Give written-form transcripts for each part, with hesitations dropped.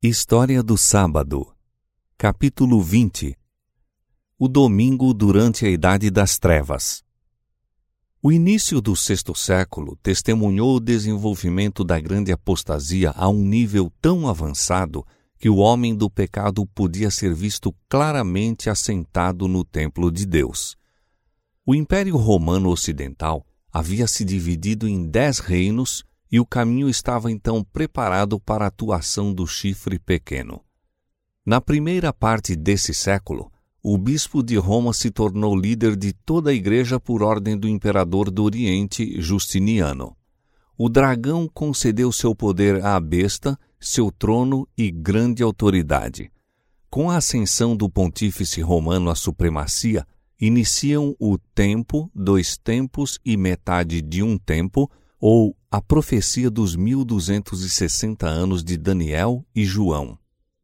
História do Sábado, capítulo 20. O domingo durante a Idade das Trevas. O início do sexto século testemunhou o desenvolvimento da grande apostasia a um nível tão avançado que o homem do pecado podia ser visto claramente assentado no templo de Deus. O Império Romano Ocidental havia se dividido em 10 reinos e o caminho estava então preparado para a atuação do chifre pequeno. Na primeira parte desse século, o bispo de Roma se tornou líder de toda a igreja por ordem do imperador do Oriente, Justiniano. O dragão concedeu seu poder à besta, seu trono e grande autoridade. Com a ascensão do pontífice romano à supremacia, iniciam o tempo, 2 tempos e metade de um tempo, ou a profecia dos 1260 anos de Daniel e João.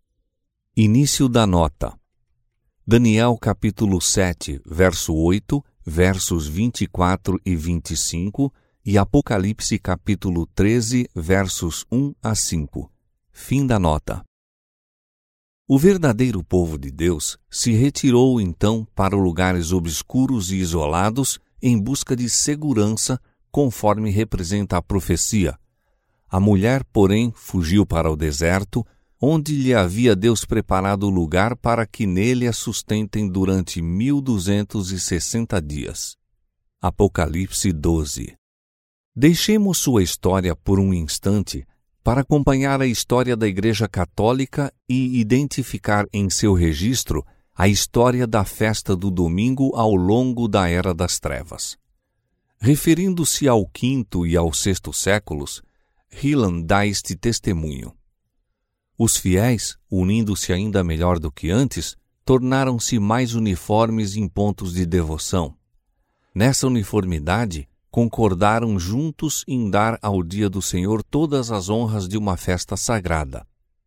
Início da nota. Daniel capítulo 7, verso 8, versos 24 e 25 e Apocalipse capítulo 13, versos 1 a 5. Fim da nota. O verdadeiro povo de Deus se retirou então para lugares obscuros e isolados em busca de segurança, conforme representa a profecia. A mulher, porém, fugiu para o deserto, onde lhe havia Deus preparado lugar para que nele a sustentem durante 1260 dias. Apocalipse 12. Deixemos sua história por um instante para acompanhar a história da Igreja Católica e identificar em seu registro a história da festa do domingo ao longo da Era das Trevas. Referindo-se ao quinto e ao sexto séculos, Hyland dá este testemunho. Os fiéis, unindo-se ainda melhor do que antes, tornaram-se mais uniformes em pontos de devoção. Nessa uniformidade, concordaram juntos em dar ao dia do Senhor todas as honras de uma festa sagrada.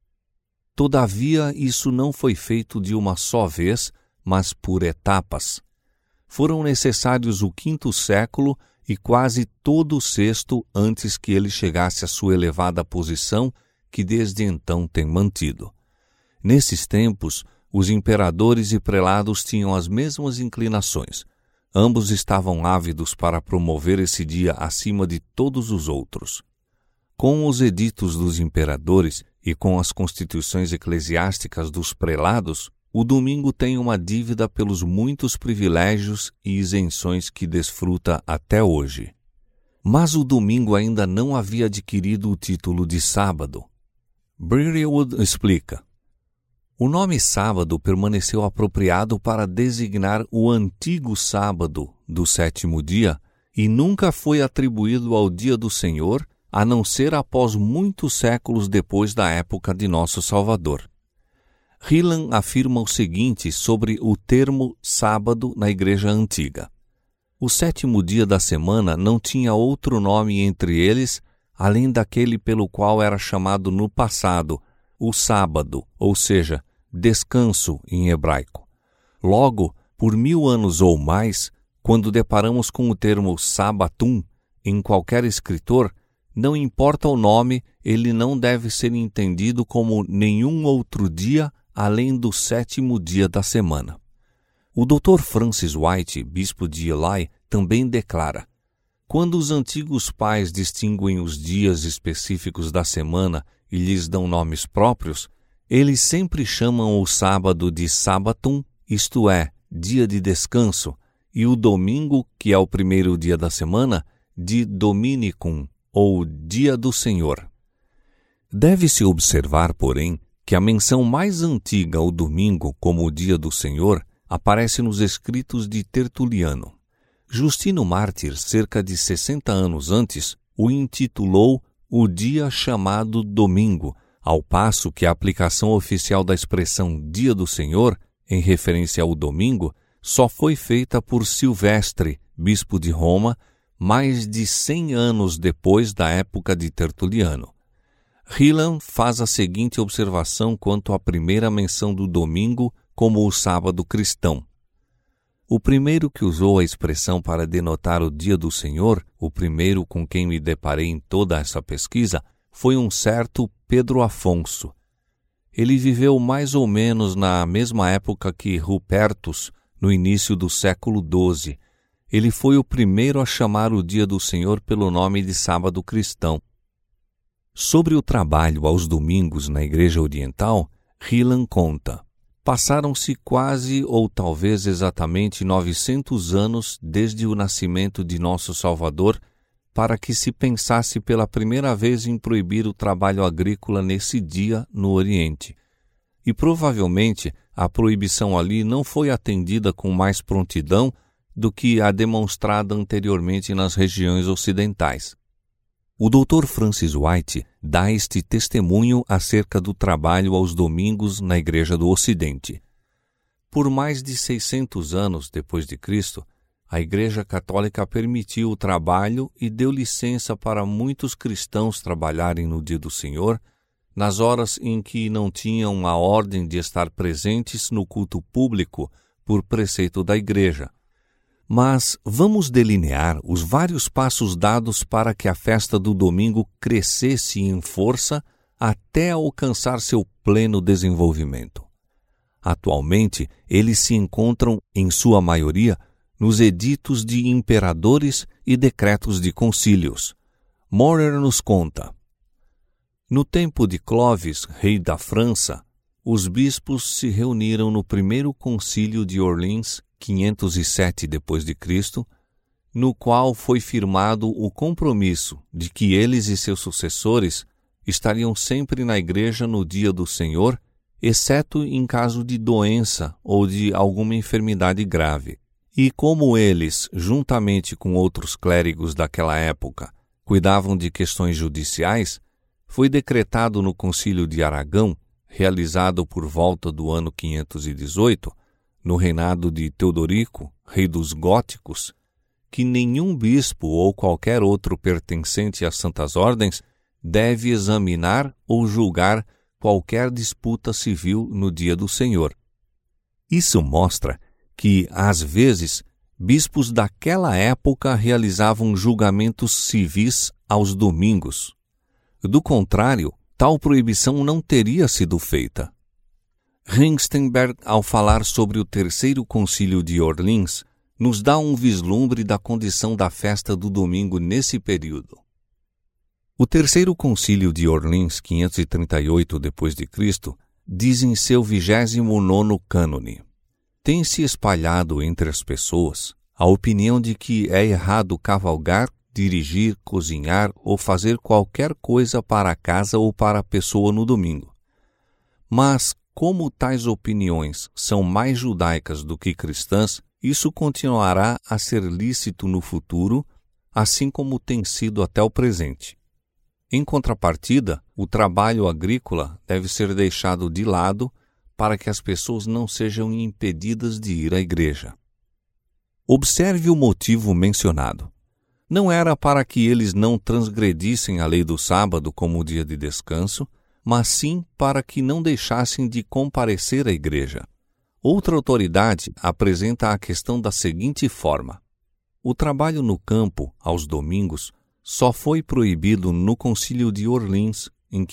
Todavia, isso não foi feito de uma só vez, mas por etapas. Foram necessários o quinto século e quase todo o sexto antes que ele chegasse à sua elevada posição, que desde então tem mantido. Nesses tempos, os imperadores e prelados tinham as mesmas inclinações. Ambos estavam ávidos para promover esse dia acima de todos os outros. Com os editos dos imperadores e com as constituições eclesiásticas dos prelados, o domingo tem uma dívida pelos muitos privilégios e isenções que desfruta até hoje. Mas o domingo ainda não havia adquirido o título de sábado. Brerewood explica. O nome sábado permaneceu apropriado para designar o antigo sábado do 7º dia e nunca foi atribuído ao dia do Senhor, a não ser após muitos séculos depois da época de nosso Salvador. Hyland afirma o seguinte sobre o termo sábado na Igreja Antiga. O 7º dia da semana não tinha outro nome entre eles, além daquele pelo qual era chamado no passado, o sábado, ou seja, descanso em hebraico. Logo, por 1000 anos ou mais, quando deparamos com o termo sabatum em qualquer escritor, não importa o nome, ele não deve ser entendido como nenhum outro dia além do 7º dia da semana. O Dr. Francis White, bispo de Ely, também declara: quando os antigos pais distinguem os dias específicos da semana e lhes dão nomes próprios, eles sempre chamam o sábado de sabatum, isto é, dia de descanso, e o domingo, que é o primeiro dia da semana, de dominicum, ou dia do Senhor. Deve-se observar, porém, que a menção mais antiga ao domingo como o dia do Senhor aparece nos escritos de Tertuliano. Justino Mártir, cerca de 60 anos antes, o intitulou o dia chamado domingo, ao passo que a aplicação oficial da expressão dia do Senhor, em referência ao domingo, só foi feita por Silvestre, bispo de Roma, mais de 100 anos depois da época de Tertuliano. Hyland faz a seguinte observação quanto à primeira menção do domingo como o sábado cristão. O primeiro que usou a expressão para denotar o dia do Senhor, o primeiro com quem me deparei em toda essa pesquisa, foi um certo Pedro Afonso. ele viveu mais ou menos na mesma época que Rupertus, no início do século XII. Ele foi o primeiro a chamar o dia do Senhor pelo nome de sábado cristão. Sobre o trabalho aos domingos na Igreja Oriental, Hyland conta: passaram-se quase ou talvez exatamente 900 anos desde o nascimento de nosso Salvador para que se pensasse pela primeira vez em proibir o trabalho agrícola nesse dia no Oriente. E provavelmente a proibição ali não foi atendida com mais prontidão do que a demonstrada anteriormente nas regiões ocidentais. O Dr. Francis White dá este testemunho acerca do trabalho aos domingos na Igreja do Ocidente. Por mais de 600 anos depois de Cristo, a Igreja Católica permitiu o trabalho e deu licença para muitos cristãos trabalharem no dia do Senhor, nas horas em que não tinham a ordem de estar presentes no culto público por preceito da Igreja. Mas vamos delinear os vários passos dados para que a festa do domingo crescesse em força até alcançar seu pleno desenvolvimento. Atualmente, eles se encontram, em sua maioria, nos editos de imperadores e decretos de concílios. Morer nos conta: no tempo de Clovis, rei da França, os bispos se reuniram no primeiro concílio de Orleans, 507 d.C., no qual foi firmado o compromisso de que eles e seus sucessores estariam sempre na igreja no dia do Senhor, exceto em caso de doença ou de alguma enfermidade grave. E como eles, juntamente com outros clérigos daquela época, cuidavam de questões judiciais, foi decretado no Concílio de Aragão, realizado por volta do ano 518, no reinado de Teodorico, rei dos góticos, que nenhum bispo ou qualquer outro pertencente às santas ordens deve examinar ou julgar qualquer disputa civil no dia do Senhor. Isso mostra que, às vezes, bispos daquela época realizavam julgamentos civis aos domingos. Do contrário, tal proibição não teria sido feita. Hengstenberg, ao falar sobre o Terceiro Concílio de Orleans, nos dá um vislumbre da condição da festa do domingo nesse período. O Terceiro Concílio de Orleans, 538 d.C., diz em seu 29º cânone: tem-se espalhado entre as pessoas a opinião de que é errado cavalgar, dirigir, cozinhar ou fazer qualquer coisa para a casa ou para a pessoa no domingo. Mas, como tais opiniões são mais judaicas do que cristãs, isso continuará a ser lícito no futuro, assim como tem sido até o presente. Em contrapartida, o trabalho agrícola deve ser deixado de lado para que as pessoas não sejam impedidas de ir à igreja. Observe o motivo mencionado. Não era para que eles não transgredissem a lei do sábado como o dia de descanso, mas sim para que não deixassem de comparecer à igreja. Outra autoridade apresenta a questão da seguinte forma: o trabalho no campo, aos domingos, só foi proibido no Concílio de Orleans, em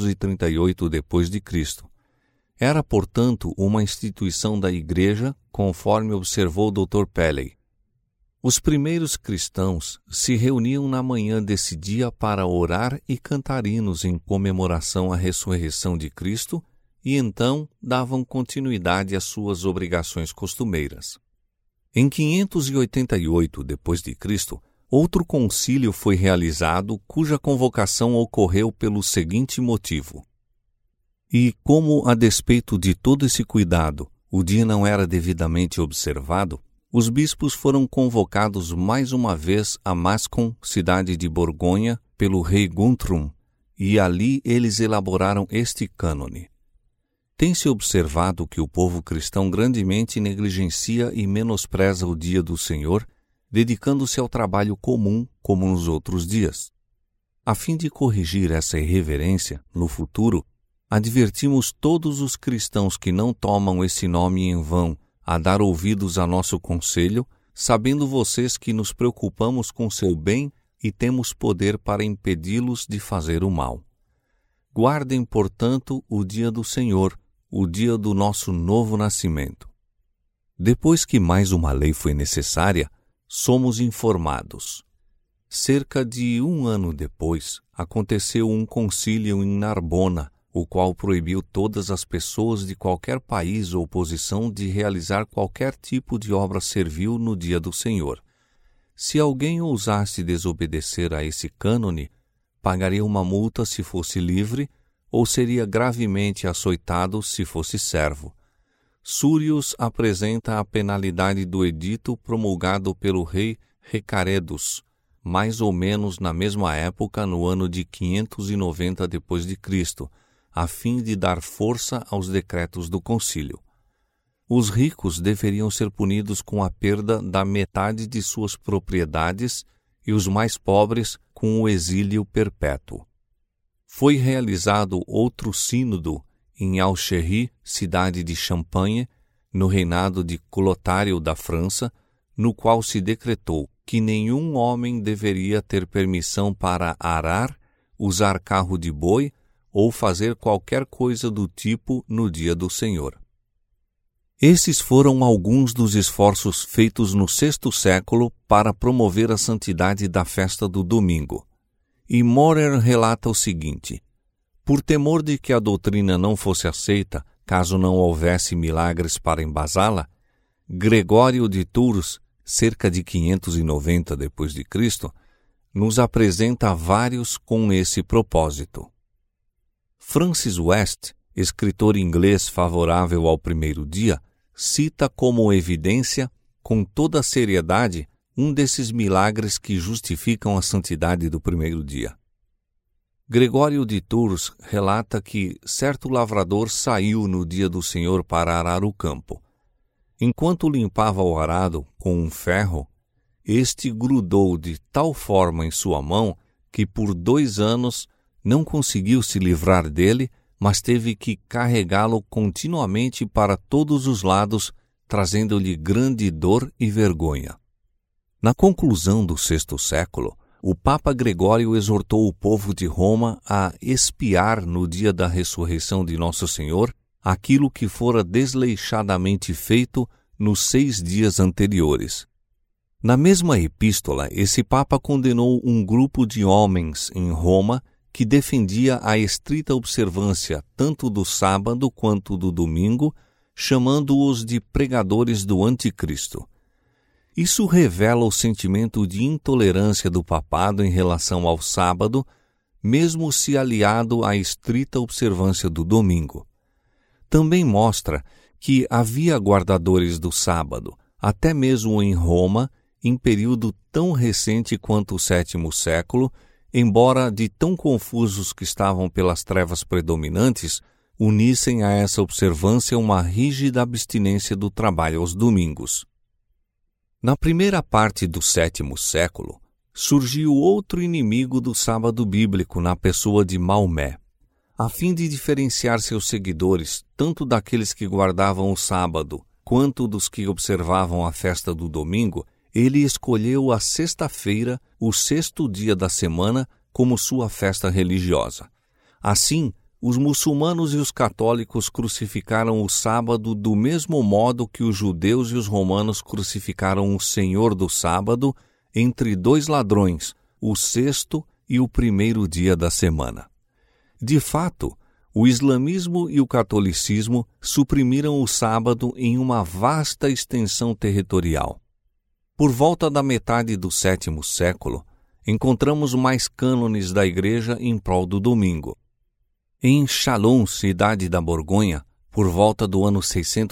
538 d.C. Era, portanto, uma instituição da Igreja, conforme observou Dr. Pelley. Os primeiros cristãos se reuniam na manhã desse dia para orar e cantar hinos em comemoração à ressurreição de Cristo e então davam continuidade às suas obrigações costumeiras. Em 588 d.C., outro concílio foi realizado cuja convocação ocorreu pelo seguinte motivo: e como, a despeito de todo esse cuidado, o dia não era devidamente observado, os bispos foram convocados mais uma vez a Mascon, cidade de Borgonha, pelo rei Guntram, e ali eles elaboraram este cânone. Tem-se observado que o povo cristão grandemente negligencia e menospreza o dia do Senhor, dedicando-se ao trabalho comum como nos outros dias. A fim de corrigir essa irreverência, no futuro, advertimos todos os cristãos que não tomam esse nome em vão a dar ouvidos a nosso conselho, sabendo vocês que nos preocupamos com seu bem e temos poder para impedi-los de fazer o mal. Guardem, portanto, o dia do Senhor, o dia do nosso novo nascimento. Depois que mais uma lei foi necessária, somos informados. Cerca de 1 ano depois, aconteceu um concílio em Narbona, o qual proibiu todas as pessoas de qualquer país ou posição de realizar qualquer tipo de obra servil no dia do Senhor. Se alguém ousasse desobedecer a esse cânone, pagaria uma multa se fosse livre, ou seria gravemente açoitado se fosse servo. Súrius apresenta a penalidade do edito promulgado pelo rei Recaredus, mais ou menos na mesma época, no ano de 590 d.C., a fim de dar força aos decretos do concílio. Os ricos deveriam ser punidos com a perda da metade de suas propriedades e os mais pobres com o exílio perpétuo. Foi realizado outro sínodo em Alchery, cidade de Champagne, no reinado de Clotário da França, no qual se decretou que nenhum homem deveria ter permissão para arar, usar carro de boi ou fazer qualquer coisa do tipo no dia do Senhor. Esses foram alguns dos esforços feitos no VI século para promover a santidade da festa do domingo. E Maurer relata o seguinte: por temor de que a doutrina não fosse aceita, caso não houvesse milagres para embasá-la, Gregório de Tours, cerca de 590 d.C., nos apresenta vários com esse propósito. Francis West, escritor inglês favorável ao primeiro dia, cita como evidência, com toda a seriedade, um desses milagres que justificam a santidade do primeiro dia. Gregório de Tours relata que certo lavrador saiu no dia do Senhor para arar o campo. Enquanto limpava o arado com um ferro, este grudou de tal forma em sua mão que por 2 anos não conseguiu se livrar dele, mas teve que carregá-lo continuamente para todos os lados, trazendo-lhe grande dor e vergonha. Na conclusão do VI século, o Papa Gregório exortou o povo de Roma a expiar no dia da ressurreição de Nosso Senhor aquilo que fora desleixadamente feito nos 6 dias anteriores. Na mesma epístola, esse Papa condenou um grupo de homens em Roma que defendia a estrita observância tanto do sábado quanto do domingo, chamando-os de pregadores do anticristo. Isso revela o sentimento de intolerância do papado em relação ao sábado, mesmo se aliado à estrita observância do domingo. Também mostra que havia guardadores do sábado, até mesmo em Roma, em período tão recente quanto o VII século, embora de tão confusos que estavam pelas trevas predominantes, unissem a essa observância uma rígida abstinência do trabalho aos domingos. Na primeira parte do VII século, surgiu outro inimigo do sábado bíblico na pessoa de Maomé. A fim de diferenciar seus seguidores, tanto daqueles que guardavam o sábado, quanto dos que observavam a festa do domingo, ele escolheu a sexta-feira, o 6º dia da semana, como sua festa religiosa. Assim, os muçulmanos e os católicos crucificaram o sábado do mesmo modo que os judeus e os romanos crucificaram o Senhor do sábado entre 2 ladrões, o 6º e o 1º dia da semana. De fato, o islamismo e o catolicismo suprimiram o sábado em uma vasta extensão territorial. Por volta da metade do VII século, encontramos mais cânones da Igreja em prol do domingo. Em Chalons, cidade da Borgonha, por volta do ano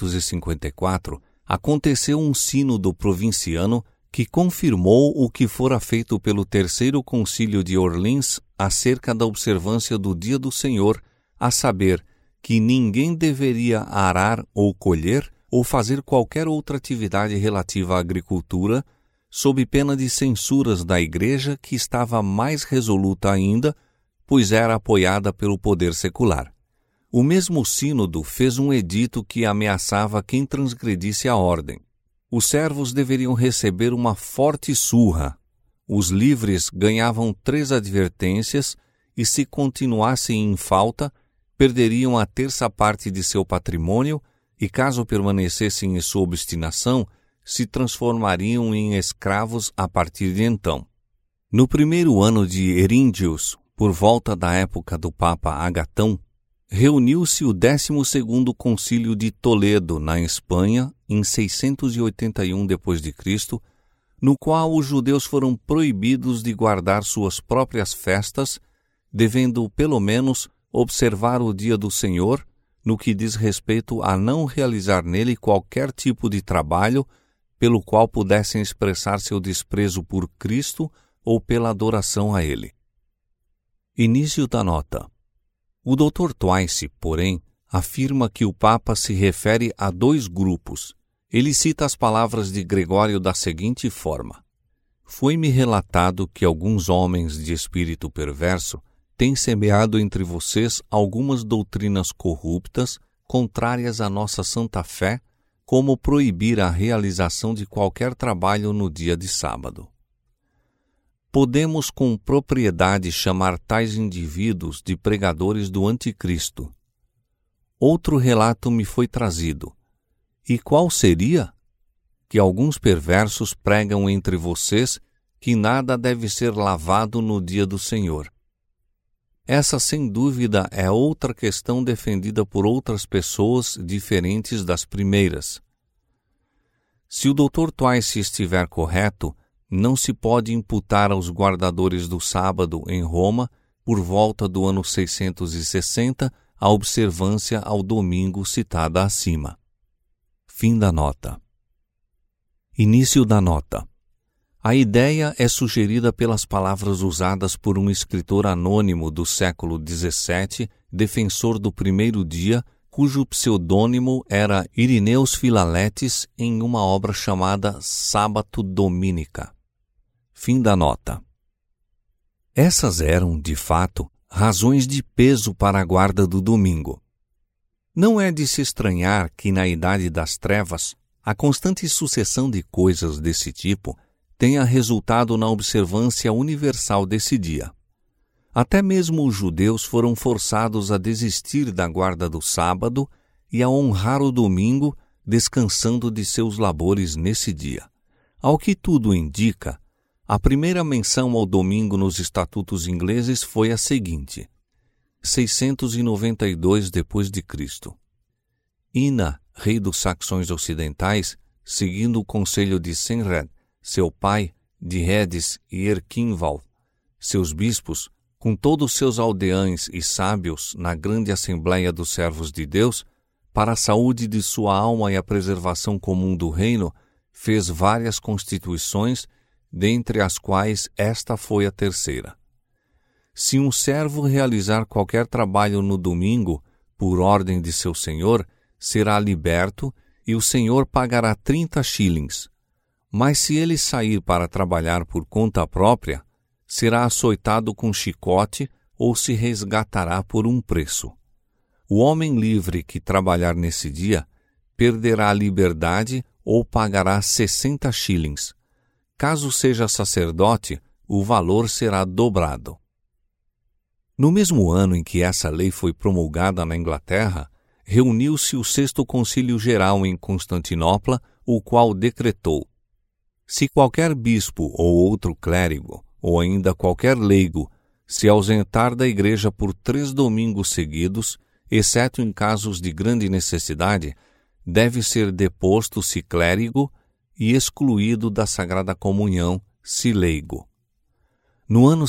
654, aconteceu um sínodo provinciano que confirmou o que fora feito pelo Terceiro Concílio de Orleans acerca da observância do Dia do Senhor, a saber, que ninguém deveria arar ou colher ou fazer qualquer outra atividade relativa à agricultura, sob pena de censuras da Igreja, que estava mais resoluta ainda, pois era apoiada pelo poder secular. O mesmo sínodo fez um edito que ameaçava quem transgredisse a ordem. Os servos deveriam receber uma forte surra. Os livres ganhavam 3 advertências e se continuassem em falta, perderiam a terça parte de seu patrimônio e, caso permanecessem em sua obstinação, se transformariam em escravos a partir de então. No primeiro ano de Heríndios, por volta da época do Papa Agatão, reuniu-se o 12º Concílio de Toledo, na Espanha, em 681 d.C., no qual os judeus foram proibidos de guardar suas próprias festas, devendo, pelo menos, observar o dia do Senhor, no que diz respeito a não realizar nele qualquer tipo de trabalho pelo qual pudessem expressar seu desprezo por Cristo ou pela adoração a Ele. Início da nota. O Dr. Twice, porém, afirma que o Papa se refere a dois grupos. Ele cita as palavras de Gregório da seguinte forma: "Foi-me relatado que alguns homens de espírito perverso têm semeado entre vocês algumas doutrinas corruptas, contrárias à nossa santa fé, como proibir a realização de qualquer trabalho no dia de sábado. Podemos com propriedade chamar tais indivíduos de pregadores do anticristo. Outro relato me foi trazido. E qual seria? Que alguns perversos pregam entre vocês que nada deve ser lavado no dia do Senhor. Essa, sem dúvida, é outra questão defendida por outras pessoas diferentes das primeiras. Se o Dr. Twice estiver correto, não se pode imputar aos guardadores do sábado em Roma, por volta do ano 660, a observância ao domingo citada acima. Fim da nota. Início da nota. A ideia é sugerida pelas palavras usadas por um escritor anônimo do século XVII, defensor do primeiro dia, cujo pseudônimo era Ireneus Filaletes, em uma obra chamada Sábato Dominica. Fim da nota. Essas eram, de fato, razões de peso para a guarda do domingo. Não é de se estranhar que, na Idade das Trevas, a constante sucessão de coisas desse tipo tenha resultado na observância universal desse dia. Até mesmo os judeus foram forçados a desistir da guarda do sábado e a honrar o domingo, descansando de seus labores nesse dia. Ao que tudo indica, a primeira menção ao domingo nos estatutos ingleses foi a seguinte: 692 d.C. Ina, rei dos saxões ocidentais, seguindo o conselho de Senred, seu pai, de Redes e Erquinval, seus bispos, com todos seus aldeães e sábios na grande assembleia dos servos de Deus, para a saúde de sua alma e a preservação comum do reino, fez várias constituições, dentre as quais esta foi a terceira. Se um servo realizar qualquer trabalho no domingo, por ordem de seu senhor, será liberto e o senhor pagará 30 shillings. Mas se ele sair para trabalhar por conta própria, será açoitado com chicote ou se resgatará por um preço. O homem livre que trabalhar nesse dia perderá a liberdade ou pagará 60 shillings. Caso seja sacerdote, o valor será dobrado. No mesmo ano em que essa lei foi promulgada na Inglaterra, reuniu-se o 6º Concílio Geral em Constantinopla, o qual decretou: se qualquer bispo ou outro clérigo, ou ainda qualquer leigo, se ausentar da igreja por 3 domingos seguidos, exceto em casos de grande necessidade, deve ser deposto se clérigo e excluído da Sagrada Comunhão se leigo. No ano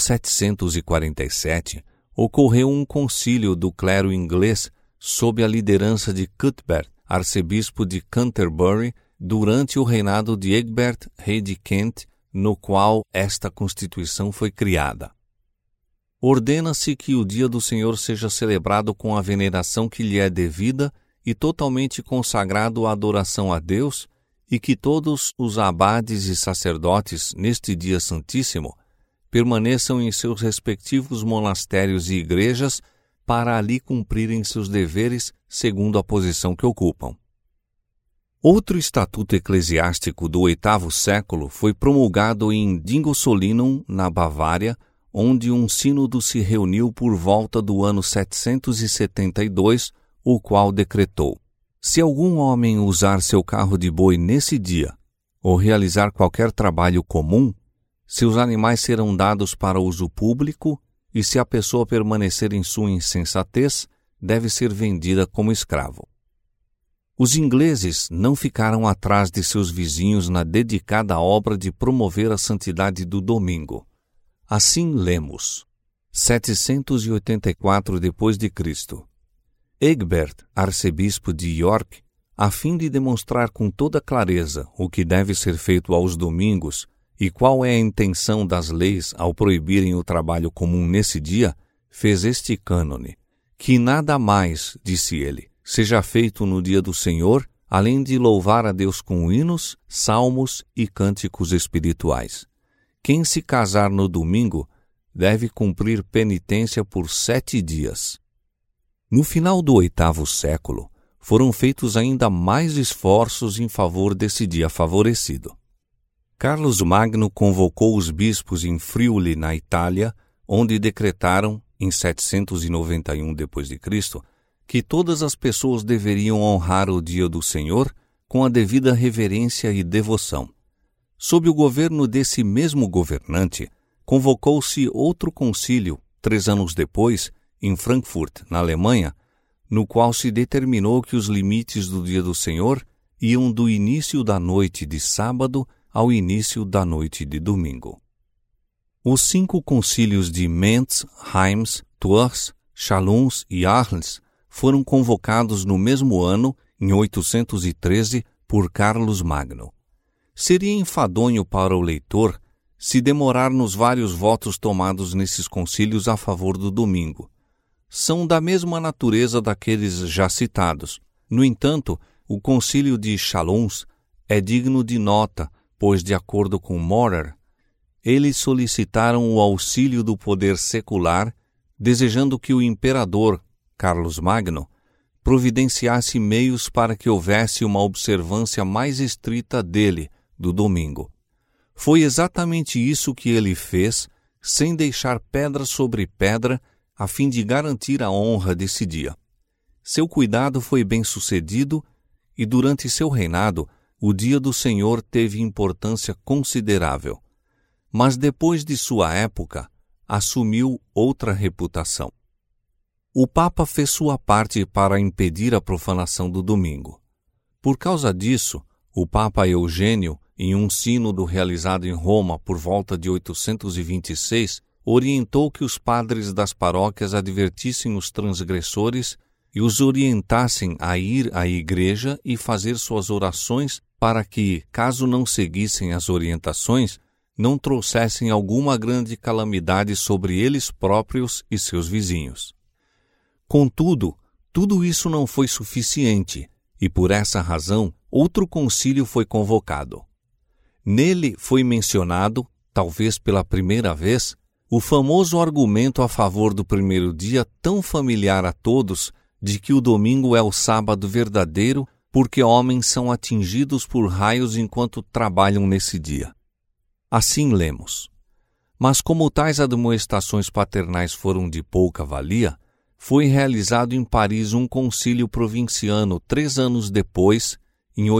747, ocorreu um concílio do clero inglês sob a liderança de Cuthbert, arcebispo de Canterbury, durante o reinado de Egbert, rei de Kent, no qual esta Constituição foi criada. Ordena-se que o dia do Senhor seja celebrado com a veneração que lhe é devida e totalmente consagrado à adoração a Deus, e que todos os abades e sacerdotes, neste dia santíssimo, permaneçam em seus respectivos monastérios e igrejas para ali cumprirem seus deveres segundo a posição que ocupam. Outro estatuto eclesiástico do 8º século foi promulgado em Dingosolinum, na Bavária, onde um sínodo se reuniu por volta do ano 772, o qual decretou: se algum homem usar seu carro de boi nesse dia, ou realizar qualquer trabalho comum, seus animais serão dados para uso público, e se a pessoa permanecer em sua insensatez, deve ser vendida como escravo. Os ingleses não ficaram atrás de seus vizinhos na dedicada obra de promover a santidade do domingo. Assim lemos: 784 d.C. Egbert, arcebispo de York, a fim de demonstrar com toda clareza o que deve ser feito aos domingos e qual é a intenção das leis ao proibirem o trabalho comum nesse dia, fez este cânone: que nada mais, disse ele, seja feito no dia do Senhor, além de louvar a Deus com hinos, salmos e cânticos espirituais. Quem se casar no domingo deve cumprir penitência por 7 dias. No final do 8º século, foram feitos ainda mais esforços em favor desse dia favorecido. Carlos Magno convocou os bispos em Friuli, na Itália, onde decretaram, em 791 d.C., que todas as pessoas deveriam honrar o dia do Senhor com a devida reverência e devoção. Sob o governo desse mesmo governante, convocou-se outro concílio, 3 anos depois, em Frankfurt, na Alemanha, no qual se determinou que os limites do dia do Senhor iam do início da noite de sábado ao início da noite de domingo. Os 5 concílios de Mentz, Reims, Tours, Chalons e Arles foram convocados no mesmo ano, em 813, por Carlos Magno. Seria enfadonho para o leitor se demorar nos vários votos tomados nesses concílios a favor do domingo. São da mesma natureza daqueles já citados. No entanto, o concílio de Chalons é digno de nota, pois, de acordo com Maurer, eles solicitaram o auxílio do poder secular, desejando que o imperador, Carlos Magno, providenciasse meios para que houvesse uma observância mais estrita dele, do domingo. Foi exatamente isso que ele fez, sem deixar pedra sobre pedra, a fim de garantir a honra desse dia. Seu cuidado foi bem sucedido e, durante seu reinado, o dia do Senhor teve importância considerável. Mas depois de sua época, assumiu outra reputação. O Papa fez sua parte para impedir a profanação do domingo. Por causa disso, o Papa Eugênio, em um sínodo realizado em Roma por volta de 826, orientou que os padres das paróquias advertissem os transgressores e os orientassem a ir à igreja e fazer suas orações para que, caso não seguissem as orientações, não trouxessem alguma grande calamidade sobre eles próprios e seus vizinhos. Contudo, tudo isso não foi suficiente, e por essa razão, outro concílio foi convocado. Nele foi mencionado, talvez pela primeira vez, o famoso argumento a favor do primeiro dia tão familiar a todos de que o domingo é o sábado verdadeiro porque homens são atingidos por raios enquanto trabalham nesse dia. Assim lemos: mas como tais admoestações paternais foram de pouca valia, foi realizado em Paris um concílio provinciano 3 anos depois, em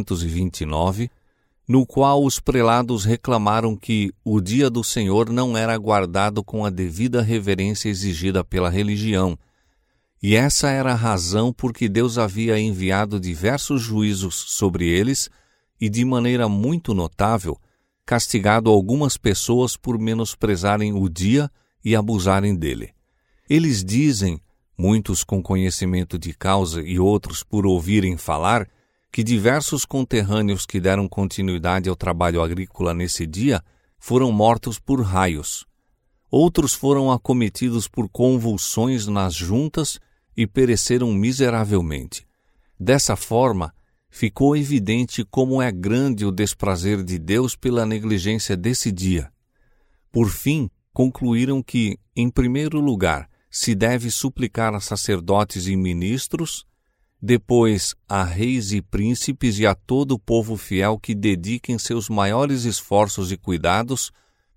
829, no qual os prelados reclamaram que o dia do Senhor não era guardado com a devida reverência exigida pela religião, e essa era a razão por que Deus havia enviado diversos juízos sobre eles e, de maneira muito notável, castigado algumas pessoas por menosprezarem o dia e abusarem dele. Eles dizem, muitos com conhecimento de causa e outros por ouvirem falar, que diversos conterrâneos que deram continuidade ao trabalho agrícola nesse dia foram mortos por raios. Outros foram acometidos por convulsões nas juntas e pereceram miseravelmente. Dessa forma, ficou evidente como é grande o desprazer de Deus pela negligência desse dia. Por fim, concluíram que, em primeiro lugar, se deve suplicar a sacerdotes e ministros, depois a reis e príncipes e a todo o povo fiel que dediquem seus maiores esforços e cuidados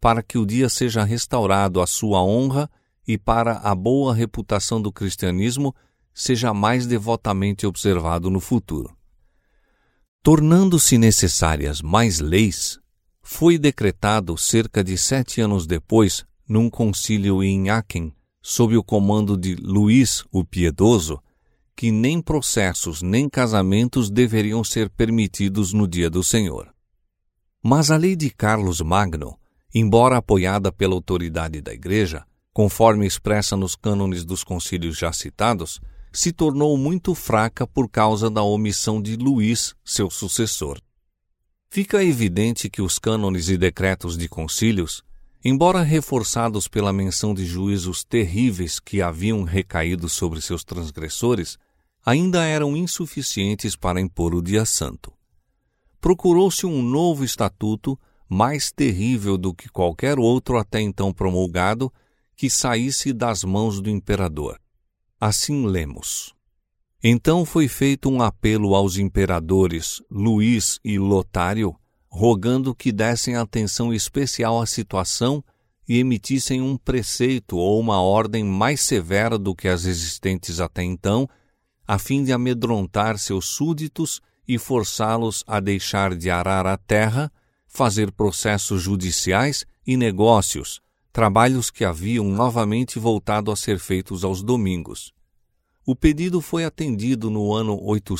para que o dia seja restaurado à sua honra e para a boa reputação do cristianismo seja mais devotamente observado no futuro. Tornando-se necessárias mais leis, foi decretado cerca de 7 anos depois, num concílio em Aachen, sob o comando de Luís o Piedoso, que nem processos nem casamentos deveriam ser permitidos no dia do Senhor. Mas a lei de Carlos Magno, embora apoiada pela autoridade da Igreja, conforme expressa nos cânones dos concílios já citados, se tornou muito fraca por causa da omissão de Luís, seu sucessor. Fica evidente que os cânones e decretos de concílios, embora reforçados pela menção de juízos terríveis que haviam recaído sobre seus transgressores, ainda eram insuficientes para impor o dia santo. Procurou-se um novo estatuto, mais terrível do que qualquer outro até então promulgado, que saísse das mãos do imperador. Assim lemos. Então foi feito um apelo aos imperadores Luís e Lotário, rogando que dessem atenção especial à situação e emitissem um preceito ou uma ordem mais severa do que as existentes até então, a fim de amedrontar seus súditos e forçá-los a deixar de arar a terra, fazer processos judiciais e negócios, trabalhos que haviam novamente voltado a ser feitos aos domingos. O pedido foi atendido no ano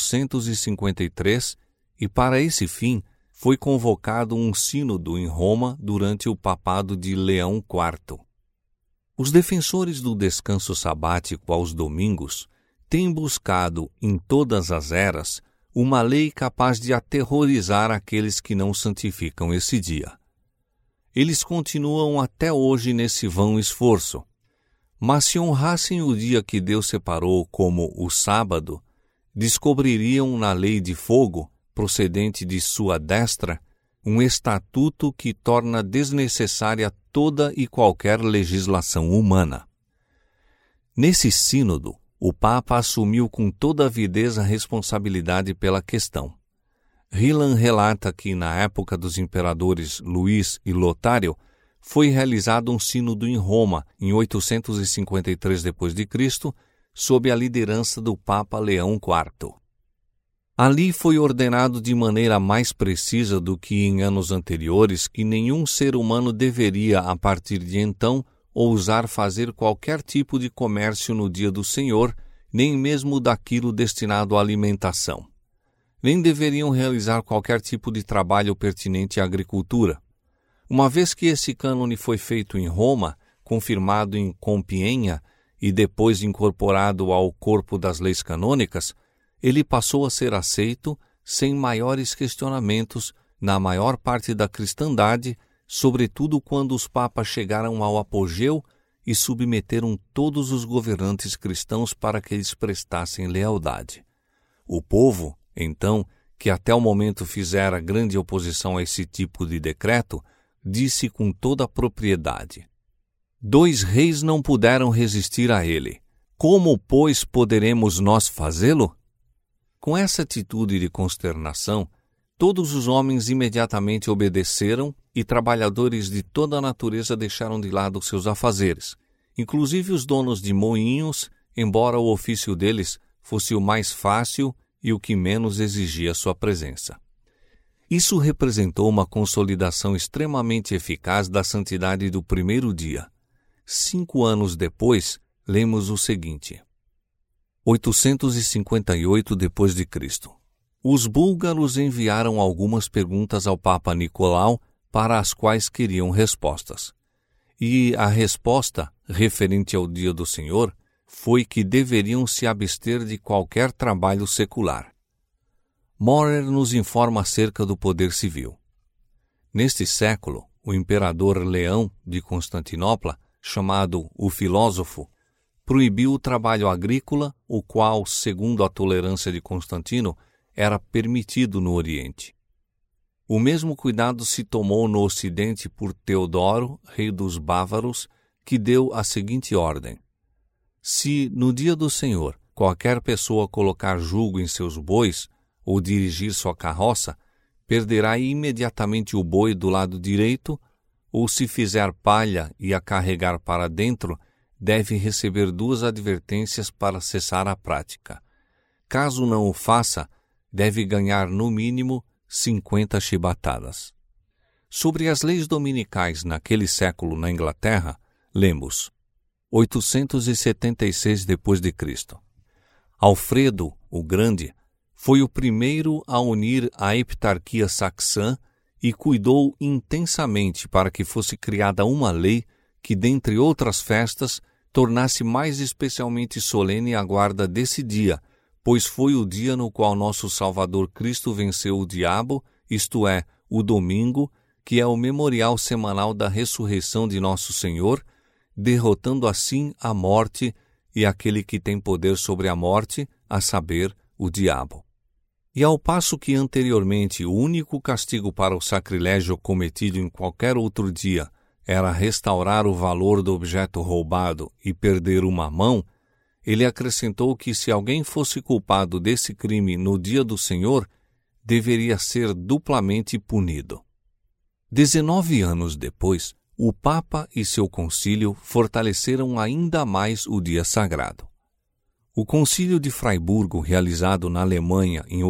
853 e, para esse fim, foi convocado um sínodo em Roma durante o papado de Leão IV. Os defensores do descanso sabático aos domingos têm buscado, em todas as eras, uma lei capaz de aterrorizar aqueles que não santificam esse dia. Eles continuam até hoje nesse vão esforço. Mas se honrassem o dia que Deus separou como o sábado, descobririam na lei de fogo, procedente de sua destra, um estatuto que torna desnecessária toda e qualquer legislação humana. Nesse sínodo, o Papa assumiu com toda avidez a responsabilidade pela questão. Ryland relata que, na época dos imperadores Luís e Lotário, foi realizado um sínodo em Roma, em 853 d.C., sob a liderança do Papa Leão IV. Ali foi ordenado de maneira mais precisa do que em anos anteriores que nenhum ser humano deveria, a partir de então, ousar fazer qualquer tipo de comércio no dia do Senhor, nem mesmo daquilo destinado à alimentação. Nem deveriam realizar qualquer tipo de trabalho pertinente à agricultura. Uma vez que esse cânone foi feito em Roma, confirmado em Compiègne e depois incorporado ao corpo das leis canônicas, ele passou a ser aceito, sem maiores questionamentos, na maior parte da cristandade, sobretudo quando os papas chegaram ao apogeu e submeteram todos os governantes cristãos para que eles prestassem lealdade. O povo, então, que até o momento fizera grande oposição a esse tipo de decreto, disse com toda a propriedade: 2 reis não puderam resistir a ele. Como, pois, poderemos nós fazê-lo? Com essa atitude de consternação, todos os homens imediatamente obedeceram e trabalhadores de toda a natureza deixaram de lado seus afazeres, inclusive os donos de moinhos, embora o ofício deles fosse o mais fácil e o que menos exigia sua presença. Isso representou uma consolidação extremamente eficaz da santidade do primeiro dia. 5 anos depois, lemos o seguinte: 858 d.C. Os búlgaros enviaram algumas perguntas ao Papa Nicolau para as quais queriam respostas. E a resposta, referente ao dia do Senhor, foi que deveriam se abster de qualquer trabalho secular. Maurer nos informa acerca do poder civil. Neste século, o imperador Leão de Constantinopla, chamado o Filósofo, proibiu o trabalho agrícola, o qual, segundo a tolerância de Constantino, era permitido no Oriente. O mesmo cuidado se tomou no Ocidente por Teodoro, rei dos Bávaros, que deu a seguinte ordem: se, no dia do Senhor, qualquer pessoa colocar jugo em seus bois ou dirigir sua carroça, perderá imediatamente o boi do lado direito, ou se fizer palha e a carregar para dentro, deve receber 2 advertências para cessar a prática. Caso não o faça, deve ganhar no mínimo 50 chibatadas. Sobre as leis dominicais naquele século na Inglaterra, lemos 876 d.C. Alfredo, o Grande, foi o primeiro a unir a heptarquia saxã e cuidou intensamente para que fosse criada uma lei que, dentre outras festas, tornasse mais especialmente solene a guarda desse dia, pois foi o dia no qual nosso Salvador Cristo venceu o diabo, isto é, o domingo, que é o memorial semanal da ressurreição de nosso Senhor, derrotando assim a morte e aquele que tem poder sobre a morte, a saber, o diabo. E ao passo que anteriormente o único castigo para o sacrilégio cometido em qualquer outro dia era restaurar o valor do objeto roubado e perder uma mão, ele acrescentou que se alguém fosse culpado desse crime no dia do Senhor, deveria ser duplamente punido. 19 anos depois, o Papa e seu concílio fortaleceram ainda mais o dia sagrado. O concílio de Fraiburgo, realizado na Alemanha em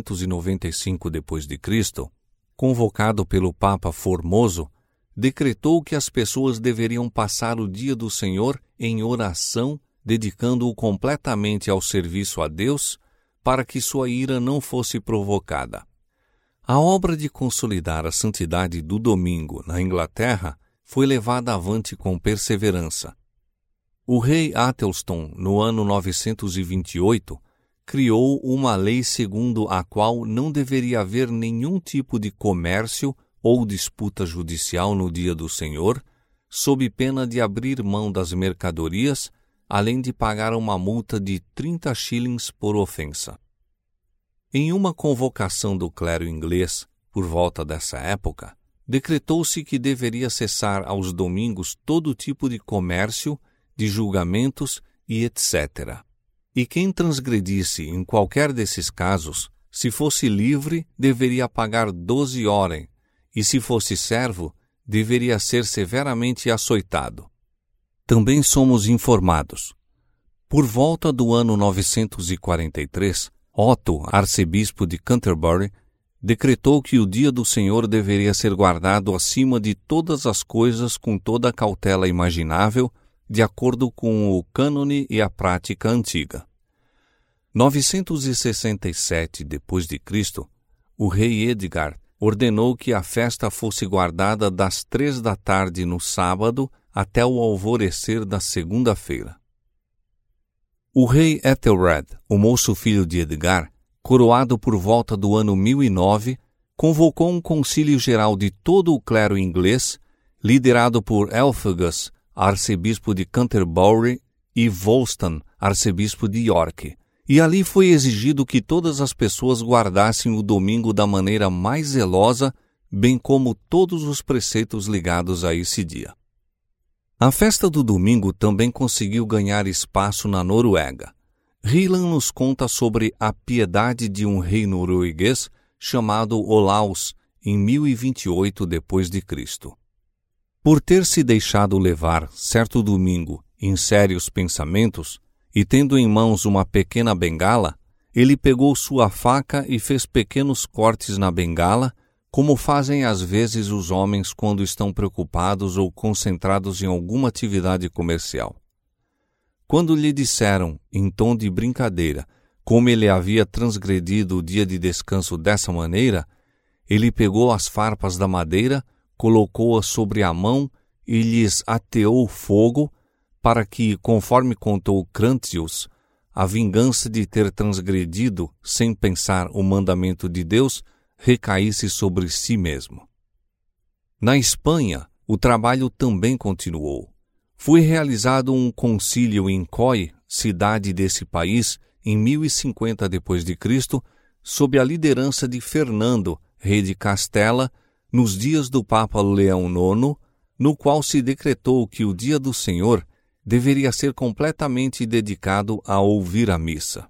895 d.C., convocado pelo Papa Formoso, decretou que as pessoas deveriam passar o dia do Senhor em oração, dedicando-o completamente ao serviço a Deus, para que sua ira não fosse provocada. A obra de consolidar a santidade do domingo na Inglaterra foi levada avante com perseverança. O rei Athelstan, no ano 928, criou uma lei segundo a qual não deveria haver nenhum tipo de comércio ou disputa judicial no dia do Senhor, sob pena de abrir mão das mercadorias, além de pagar uma multa de 30 shillings por ofensa. Em uma convocação do clero inglês, por volta dessa época, decretou-se que deveria cessar aos domingos todo tipo de comércio, de julgamentos e etc. E quem transgredisse em qualquer desses casos, se fosse livre, deveria pagar 12 horas, e se fosse servo, deveria ser severamente açoitado. Também somos informados. Por volta do ano 943, Otto, arcebispo de Canterbury, decretou que o dia do Senhor deveria ser guardado acima de todas as coisas com toda a cautela imaginável, de acordo com o cânone e a prática antiga. 967 d.C., o rei Edgar ordenou que a festa fosse guardada das 3 da tarde no sábado até o alvorecer da segunda-feira. O rei Ethelred, o moço filho de Edgar, coroado por volta do ano 1009, convocou um concílio geral de todo o clero inglês, liderado por Elphegus, arcebispo de Canterbury, e Wulstan, arcebispo de York, e ali foi exigido que todas as pessoas guardassem o domingo da maneira mais zelosa, bem como todos os preceitos ligados a esse dia. A festa do domingo também conseguiu ganhar espaço na Noruega. Hyland nos conta sobre a piedade de um rei norueguês chamado Olaus, em 1028 d.C. Por ter se deixado levar, certo domingo, em sérios pensamentos, e tendo em mãos uma pequena bengala, ele pegou sua faca e fez pequenos cortes na bengala, como fazem às vezes os homens quando estão preocupados ou concentrados em alguma atividade comercial. Quando lhe disseram, em tom de brincadeira, como ele havia transgredido o dia de descanso dessa maneira, ele pegou as farpas da madeira, colocou-as sobre a mão e lhes ateou fogo, para que, conforme contou Crantius, a vingança de ter transgredido, sem pensar o mandamento de Deus, recaísse sobre si mesmo. Na Espanha, o trabalho também continuou. Foi realizado um concílio em Coy, cidade desse país, em 1050 d.C., sob a liderança de Fernando, rei de Castela, nos dias do Papa Leão IX, no qual se decretou que o dia do Senhor deveria ser completamente dedicado a ouvir a missa.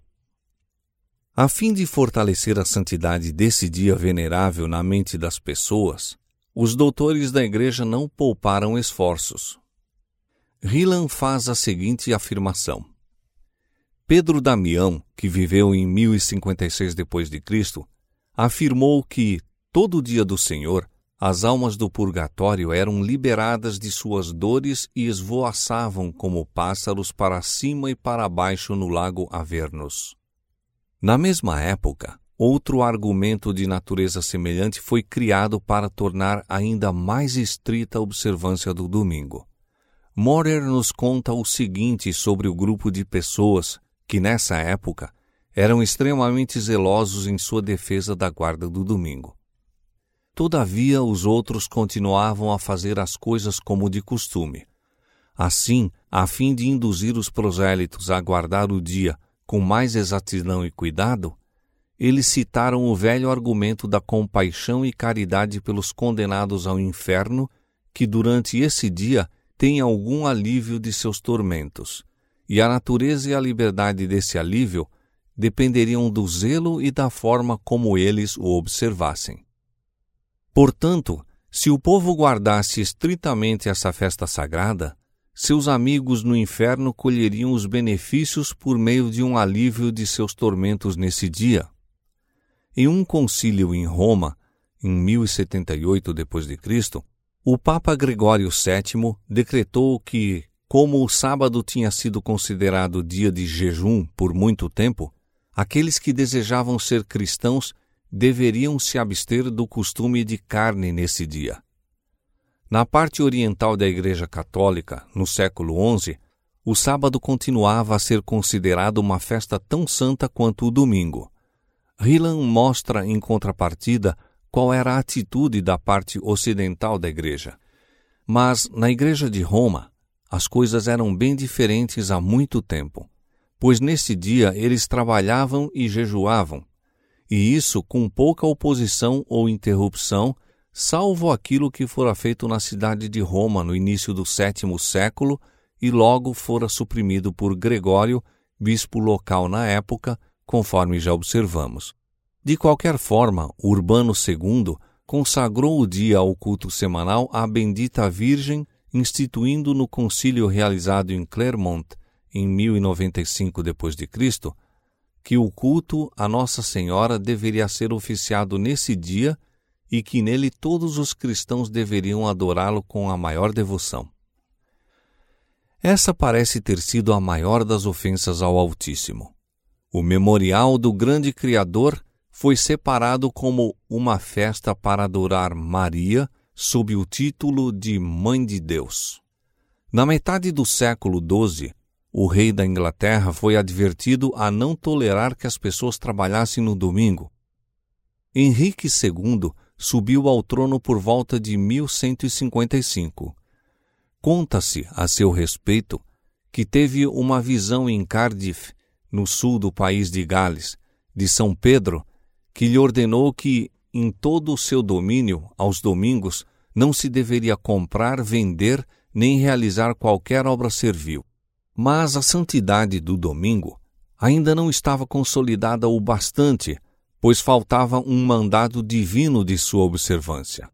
A fim de fortalecer a santidade desse dia venerável na mente das pessoas, os doutores da igreja não pouparam esforços. Ryland faz a seguinte afirmação: Pedro Damião, que viveu em 1056 d.C., afirmou que, todo dia do Senhor, as almas do purgatório eram liberadas de suas dores e esvoaçavam como pássaros para cima e para baixo no lago Avernus. Na mesma época, outro argumento de natureza semelhante foi criado para tornar ainda mais estrita a observância do domingo. Maurer nos conta o seguinte sobre o grupo de pessoas que, nessa época, eram extremamente zelosos em sua defesa da guarda do domingo. Todavia, os outros continuavam a fazer as coisas como de costume. Assim, a fim de induzir os prosélitos a guardar o dia com mais exatidão e cuidado, eles citaram o velho argumento da compaixão e caridade pelos condenados ao inferno, que durante esse dia têm algum alívio de seus tormentos, e a natureza e a liberdade desse alívio dependeriam do zelo e da forma como eles o observassem. Portanto, se o povo guardasse estritamente essa festa sagrada, seus amigos no inferno colheriam os benefícios por meio de um alívio de seus tormentos nesse dia. Em um concílio em Roma, em 1078 d.C., o Papa Gregório VII decretou que, como o sábado tinha sido considerado dia de jejum por muito tempo, aqueles que desejavam ser cristãos deveriam se abster do costume de carne nesse dia. Na parte oriental da Igreja Católica, no século XI, o sábado continuava a ser considerado uma festa tão santa quanto o domingo. Ryland mostra, em contrapartida, qual era a atitude da parte ocidental da Igreja. Mas, na Igreja de Roma, as coisas eram bem diferentes há muito tempo, pois nesse dia eles trabalhavam e jejuavam, e isso com pouca oposição ou interrupção, salvo aquilo que fora feito na cidade de Roma no início do sétimo século e logo fora suprimido por Gregório, bispo local na época, conforme já observamos. De qualquer forma, Urbano II consagrou o dia ao culto semanal à bendita Virgem, instituindo no concílio realizado em Clermont, em 1095 d.C., que o culto a Nossa Senhora deveria ser oficiado nesse dia e que nele todos os cristãos deveriam adorá-lo com a maior devoção. Essa parece ter sido a maior das ofensas ao Altíssimo. O memorial do grande Criador foi separado como uma festa para adorar Maria sob o título de Mãe de Deus. Na metade do século XII, o rei da Inglaterra foi advertido a não tolerar que as pessoas trabalhassem no domingo. Henrique II subiu ao trono por volta de 1155. Conta-se, a seu respeito, que teve uma visão em Cardiff, no sul do país de Gales, de São Pedro, que lhe ordenou que, em todo o seu domínio, aos domingos, não se deveria comprar, vender, nem realizar qualquer obra servil. Mas a santidade do domingo ainda não estava consolidada o bastante, pois faltava um mandado divino de sua observância.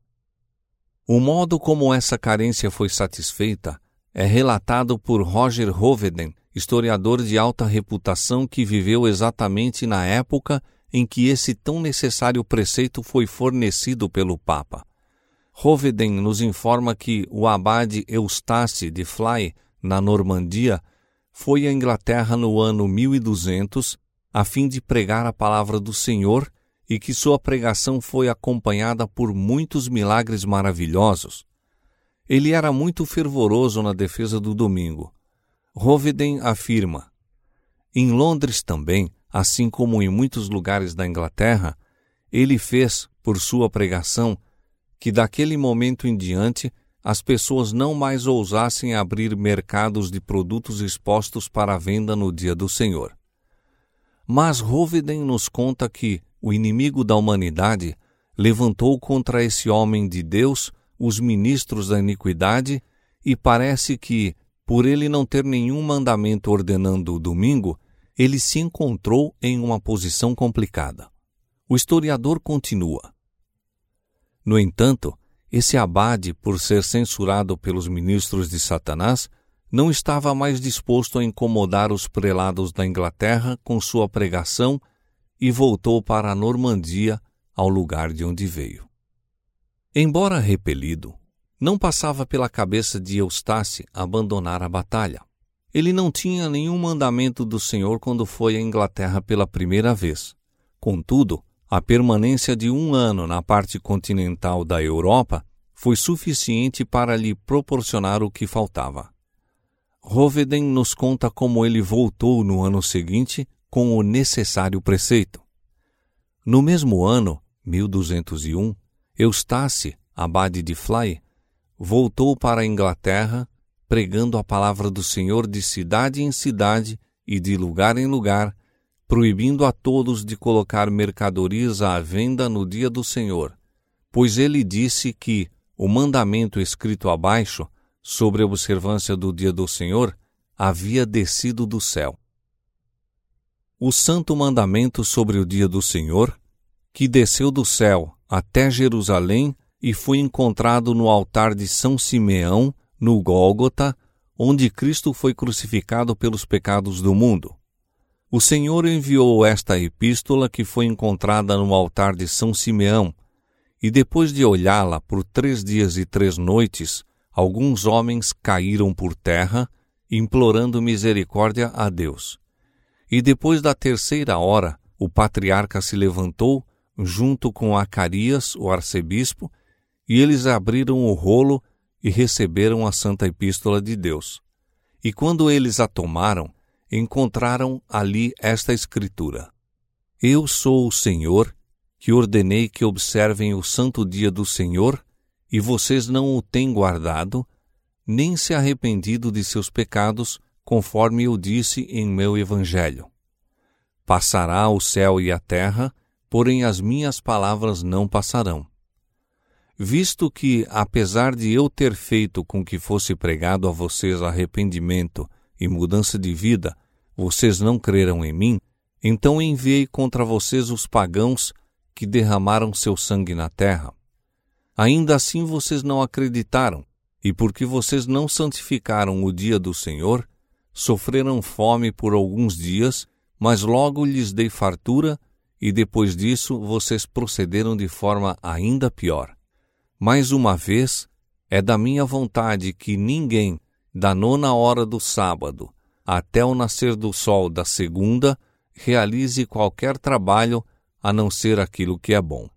O modo como essa carência foi satisfeita é relatado por Roger Hoveden, historiador de alta reputação que viveu exatamente na época em que esse tão necessário preceito foi fornecido pelo Papa. Hoveden nos informa que o abade Eustace de Fly, na Normandia, foi à Inglaterra no ano 1200, a fim de pregar a palavra do Senhor, e que sua pregação foi acompanhada por muitos milagres maravilhosos. Ele era muito fervoroso na defesa do domingo. Hoveden afirma: em Londres também, assim como em muitos lugares da Inglaterra, ele fez, por sua pregação, que daquele momento em diante as pessoas não mais ousassem abrir mercados de produtos expostos para a venda no dia do Senhor. Mas Hoveden nos conta que o inimigo da humanidade levantou contra esse homem de Deus os ministros da iniquidade e parece que, por ele não ter nenhum mandamento ordenando o domingo, ele se encontrou em uma posição complicada. O historiador continua: no entanto, Esse abade, por ser censurado pelos ministros de Satanás, não estava mais disposto a incomodar os prelados da Inglaterra com sua pregação e voltou para a Normandia, ao lugar de onde veio. Embora repelido, não passava pela cabeça de Eustace abandonar a batalha. Ele não tinha nenhum mandamento do Senhor quando foi à Inglaterra pela primeira vez. Contudo, a permanência de 1 ano na parte continental da Europa foi suficiente para lhe proporcionar o que faltava. Hoveden nos conta como ele voltou no ano seguinte com o necessário preceito. No mesmo ano, 1201, Eustace, abade de Fly, voltou para a Inglaterra, pregando a palavra do Senhor de cidade em cidade e de lugar em lugar, proibindo a todos de colocar mercadorias à venda no dia do Senhor, pois ele disse que o mandamento escrito abaixo, sobre a observância do dia do Senhor, havia descido do céu. O santo mandamento sobre o dia do Senhor, que desceu do céu até Jerusalém e foi encontrado no altar de São Simeão, no Gólgota, onde Cristo foi crucificado pelos pecados do mundo. O Senhor enviou esta epístola que foi encontrada no altar de São Simeão, e depois de olhá-la por 3 dias e 3 noites, alguns homens caíram por terra, implorando misericórdia a Deus. E depois da 3ª hora, o patriarca se levantou, junto com Acarias, o arcebispo, e eles abriram o rolo e receberam a santa epístola de Deus. E quando eles a tomaram, encontraram ali esta escritura: Eu sou o Senhor, que ordenei que observem o santo dia do Senhor, e vocês não o têm guardado, nem se arrependido de seus pecados, conforme eu disse em meu evangelho. Passará o céu e a terra, porém as minhas palavras não passarão. Visto que, apesar de eu ter feito com que fosse pregado a vocês arrependimento e mudança de vida, vocês não creram em mim, então enviei contra vocês os pagãos que derramaram seu sangue na terra. Ainda assim vocês não acreditaram, e porque vocês não santificaram o dia do Senhor, sofreram fome por alguns dias, mas logo lhes dei fartura, e depois disso vocês procederam de forma ainda pior. Mais uma vez, é da minha vontade que ninguém, da 9ª hora do sábado até o nascer do sol da 2ª, realize qualquer trabalho a não ser aquilo que é bom.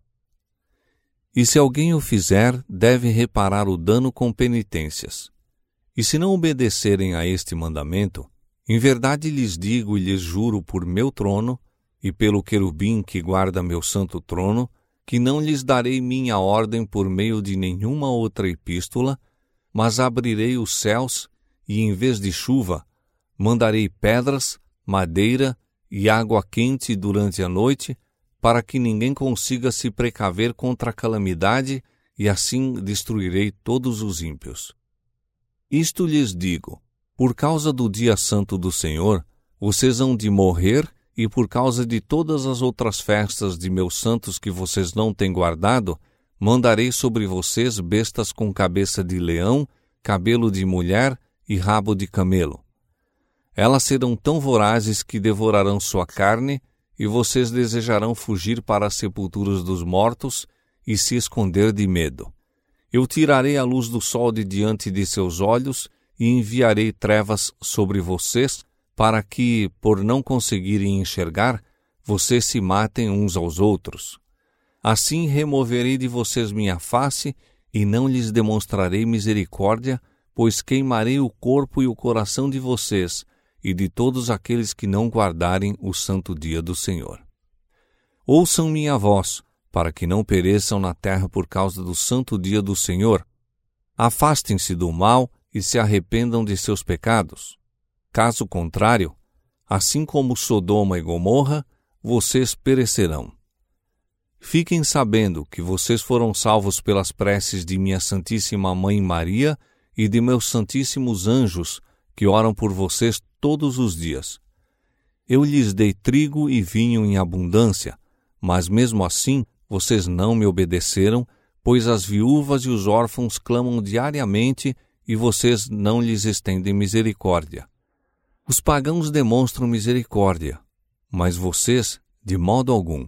E se alguém o fizer, deve reparar o dano com penitências. E se não obedecerem a este mandamento, em verdade lhes digo e lhes juro por meu trono, e pelo querubim que guarda meu santo trono, que não lhes darei minha ordem por meio de nenhuma outra epístola, mas abrirei os céus, e em vez de chuva, mandarei pedras, madeira e água quente durante a noite, para que ninguém consiga se precaver contra a calamidade, e assim destruirei todos os ímpios. Isto lhes digo: por causa do dia santo do Senhor, vocês hão de morrer, e por causa de todas as outras festas de meus santos que vocês não têm guardado, mandarei sobre vocês bestas com cabeça de leão, cabelo de mulher e rabo de camelo. Elas serão tão vorazes que devorarão sua carne, e vocês desejarão fugir para as sepulturas dos mortos e se esconder de medo. Eu tirarei a luz do sol de diante de seus olhos e enviarei trevas sobre vocês, para que, por não conseguirem enxergar, vocês se matem uns aos outros. Assim removerei de vocês minha face e não lhes demonstrarei misericórdia, pois queimarei o corpo e o coração de vocês e de todos aqueles que não guardarem o santo dia do Senhor. Ouçam minha voz, para que não pereçam na terra por causa do santo dia do Senhor. Afastem-se do mal e se arrependam de seus pecados. Caso contrário, assim como Sodoma e Gomorra, vocês perecerão. Fiquem sabendo que vocês foram salvos pelas preces de minha Santíssima Mãe Maria e de meus santíssimos anjos, que oram por vocês todos os dias. Eu lhes dei trigo e vinho em abundância, mas mesmo assim vocês não me obedeceram, pois as viúvas e os órfãos clamam diariamente e vocês não lhes estendem misericórdia. Os pagãos demonstram misericórdia, mas vocês, de modo algum.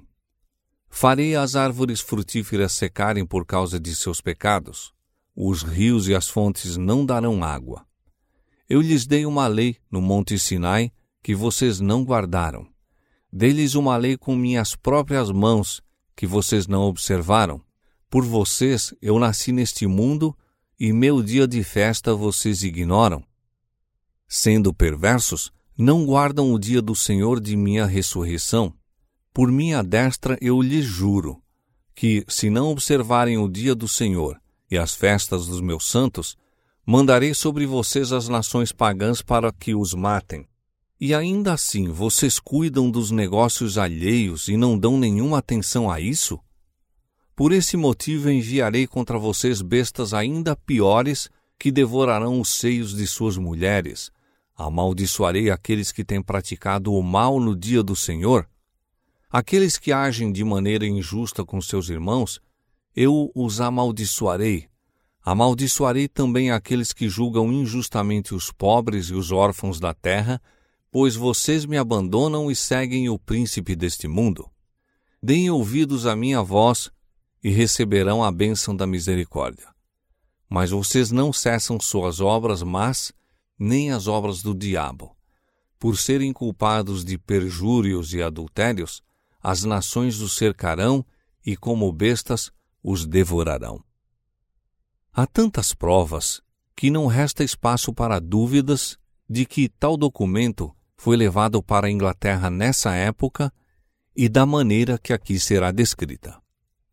Farei as árvores frutíferas secarem por causa de seus pecados. Os rios e as fontes não darão água. Eu lhes dei uma lei no Monte Sinai que vocês não guardaram. Dei-lhes uma lei com minhas próprias mãos que vocês não observaram. Por vocês eu nasci neste mundo e meu dia de festa vocês ignoram. Sendo perversos, não guardam o dia do Senhor de minha ressurreição. Por minha destra eu lhes juro que, se não observarem o dia do Senhor e as festas dos meus santos, mandarei sobre vocês as nações pagãs para que os matem. E ainda assim vocês cuidam dos negócios alheios e não dão nenhuma atenção a isso? Por esse motivo enviarei contra vocês bestas ainda piores que devorarão os seios de suas mulheres. Amaldiçoarei aqueles que têm praticado o mal no dia do Senhor. Aqueles que agem de maneira injusta com seus irmãos, eu os amaldiçoarei. Amaldiçoarei também aqueles que julgam injustamente os pobres e os órfãos da terra, pois vocês me abandonam e seguem o príncipe deste mundo. Deem ouvidos à minha voz e receberão a bênção da misericórdia. Mas vocês não cessam suas obras más, nem as obras do diabo. Por serem culpados de perjúrios e adultérios, as nações os cercarão e, como bestas, os devorarão. Há tantas provas que não resta espaço para dúvidas de que tal documento foi levado para a Inglaterra nessa época e da maneira que aqui será descrita.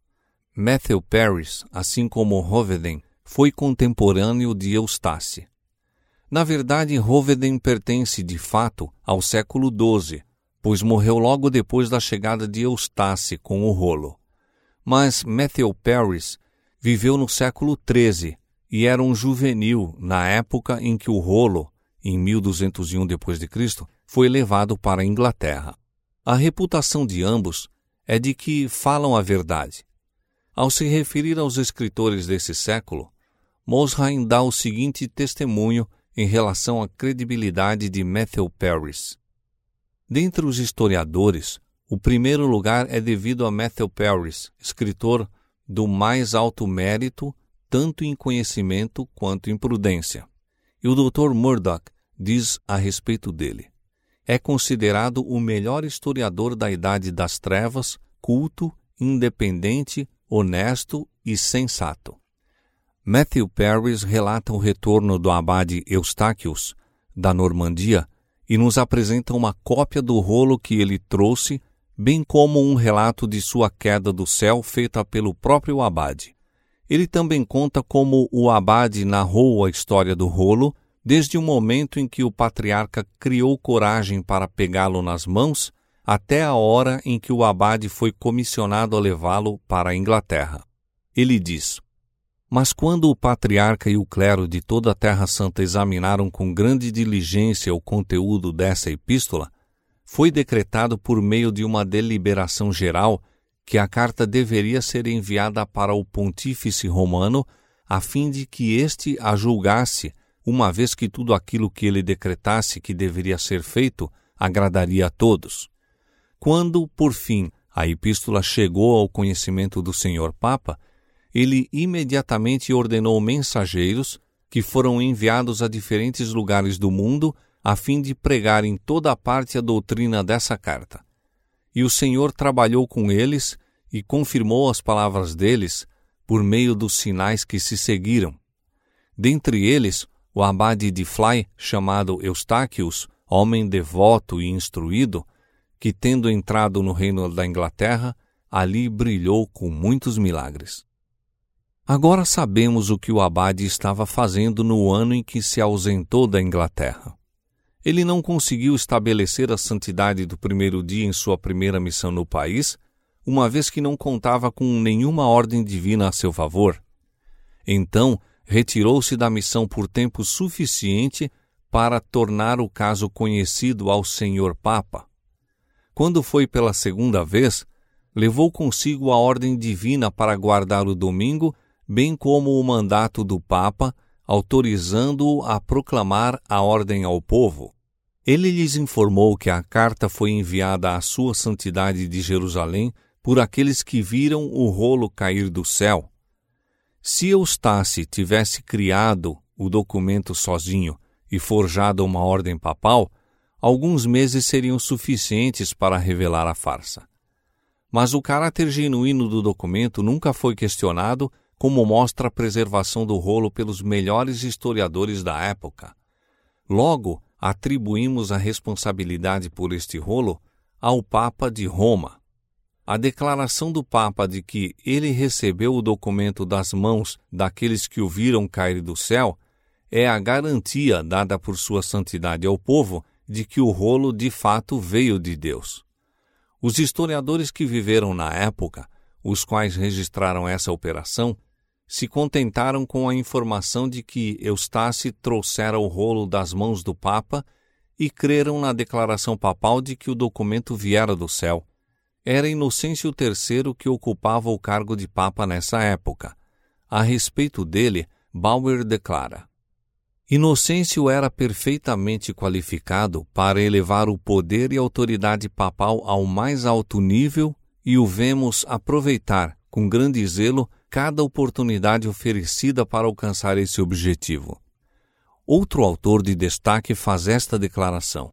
Matthew Paris, assim como Hoveden, foi contemporâneo de Eustace. Na verdade, Hoveden pertence, de fato, ao século XII, pois morreu logo depois da chegada de Eustace com o rolo. Mas Matthew Paris viveu no século XIII e era um juvenil na época em que o rolo, em 1201 d.C., foi levado para a Inglaterra. A reputação de ambos é de que falam a verdade. Ao se referir aos escritores desse século, Mosheim dá o seguinte testemunho em relação à credibilidade de Matthew Paris. Dentre os historiadores, o primeiro lugar é devido a Matthew Paris, escritor do mais alto mérito, tanto em conhecimento quanto em prudência. E o Dr. Murdoch diz a respeito dele: é considerado o melhor historiador da Idade das Trevas, culto, independente, honesto e sensato. Matthew Paris relata o retorno do abade Eustachius, da Normandia, e nos apresenta uma cópia do rolo que ele trouxe, bem como um relato de sua queda do céu feita pelo próprio abade. Ele também conta como o abade narrou a história do rolo, desde o momento em que o patriarca criou coragem para pegá-lo nas mãos, até a hora em que o abade foi comissionado a levá-lo para a Inglaterra. Ele diz: mas quando o patriarca e o clero de toda a Terra Santa examinaram com grande diligência o conteúdo dessa epístola, foi decretado por meio de uma deliberação geral que a carta deveria ser enviada para o pontífice romano a fim de que este a julgasse, uma vez que tudo aquilo que ele decretasse que deveria ser feito agradaria a todos. Quando, por fim, a epístola chegou ao conhecimento do Senhor Papa, ele imediatamente ordenou mensageiros que foram enviados a diferentes lugares do mundo a fim de pregar em toda a parte a doutrina dessa carta. E o Senhor trabalhou com eles e confirmou as palavras deles por meio dos sinais que se seguiram. Dentre eles, o abade de Fly, chamado Eustachius, homem devoto e instruído, que, tendo entrado no reino da Inglaterra, ali brilhou com muitos milagres. Agora sabemos o que o abade estava fazendo no ano em que se ausentou da Inglaterra. Ele não conseguiu estabelecer a santidade do primeiro dia em sua primeira missão no país, uma vez que não contava com nenhuma ordem divina a seu favor. Então, retirou-se da missão por tempo suficiente para tornar o caso conhecido ao Senhor Papa. Quando foi pela segunda vez, levou consigo a ordem divina para guardar o domingo, bem como o mandato do Papa, autorizando-o a proclamar a ordem ao povo. Ele lhes informou que a carta foi enviada à Sua Santidade de Jerusalém por aqueles que viram o rolo cair do céu. Se Eustácio tivesse criado o documento sozinho e forjado uma ordem papal, alguns meses seriam suficientes para revelar a farsa. Mas o caráter genuíno do documento nunca foi questionado, como mostra a preservação do rolo pelos melhores historiadores da época. Logo, atribuímos a responsabilidade por este rolo ao Papa de Roma. A declaração do Papa de que ele recebeu o documento das mãos daqueles que o viram cair do céu é a garantia dada por Sua Santidade ao povo de que o rolo de fato veio de Deus. Os historiadores que viveram na época, os quais registraram essa operação, se contentaram com a informação de que Eustácio trouxera o rolo das mãos do Papa e creram na declaração papal de que o documento viera do céu. Era Inocêncio III que ocupava o cargo de Papa nessa época. A respeito dele, Bauer declara: Inocêncio era perfeitamente qualificado para elevar o poder e autoridade papal ao mais alto nível e o vemos aproveitar, com grande zelo, cada oportunidade oferecida para alcançar esse objetivo. Outro autor de destaque faz esta declaração: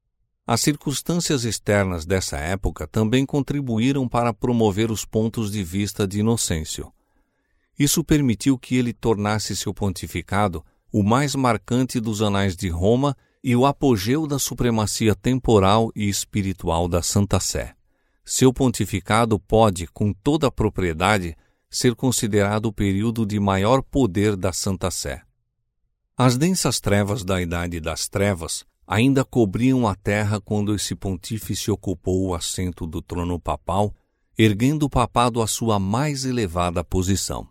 as circunstâncias externas dessa época também contribuíram para promover os pontos de vista de Inocêncio. Isso permitiu que ele tornasse seu pontificado o mais marcante dos anais de Roma e o apogeu da supremacia temporal e espiritual da Santa Sé. Seu pontificado pode, com toda a propriedade, ser considerado o período de maior poder da Santa Sé. As densas trevas da Idade das Trevas ainda cobriam a terra quando esse pontífice ocupou o assento do trono papal, erguendo o papado à sua mais elevada posição.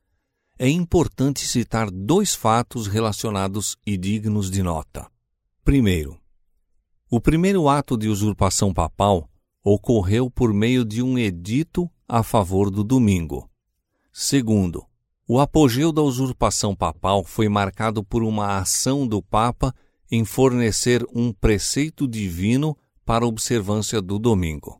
É importante citar 2 fatos relacionados e dignos de nota. Primeiro, o primeiro ato de usurpação papal ocorreu por meio de um edito a favor do domingo. Segundo, o apogeu da usurpação papal foi marcado por uma ação do Papa em fornecer um preceito divino para a observância do domingo.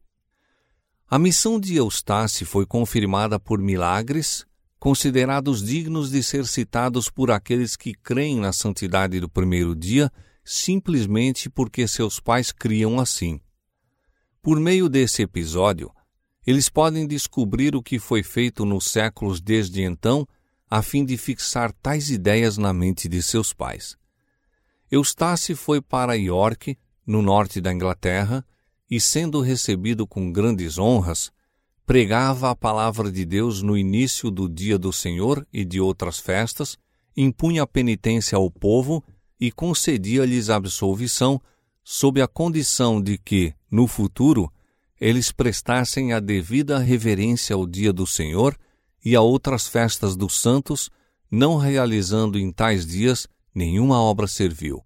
A missão de Eustácio foi confirmada por milagres, considerados dignos de ser citados por aqueles que creem na santidade do primeiro dia, simplesmente porque seus pais criam assim. Por meio desse episódio, eles podem descobrir o que foi feito nos séculos desde então, a fim de fixar tais ideias na mente de seus pais. Eustácio foi para York, no norte da Inglaterra, e, sendo recebido com grandes honras, pregava a palavra de Deus no início do dia do Senhor e de outras festas, impunha penitência ao povo e concedia-lhes absolvição, sob a condição de que, no futuro, eles prestassem a devida reverência ao dia do Senhor e a outras festas dos santos, não realizando em tais dias nenhuma obra servil.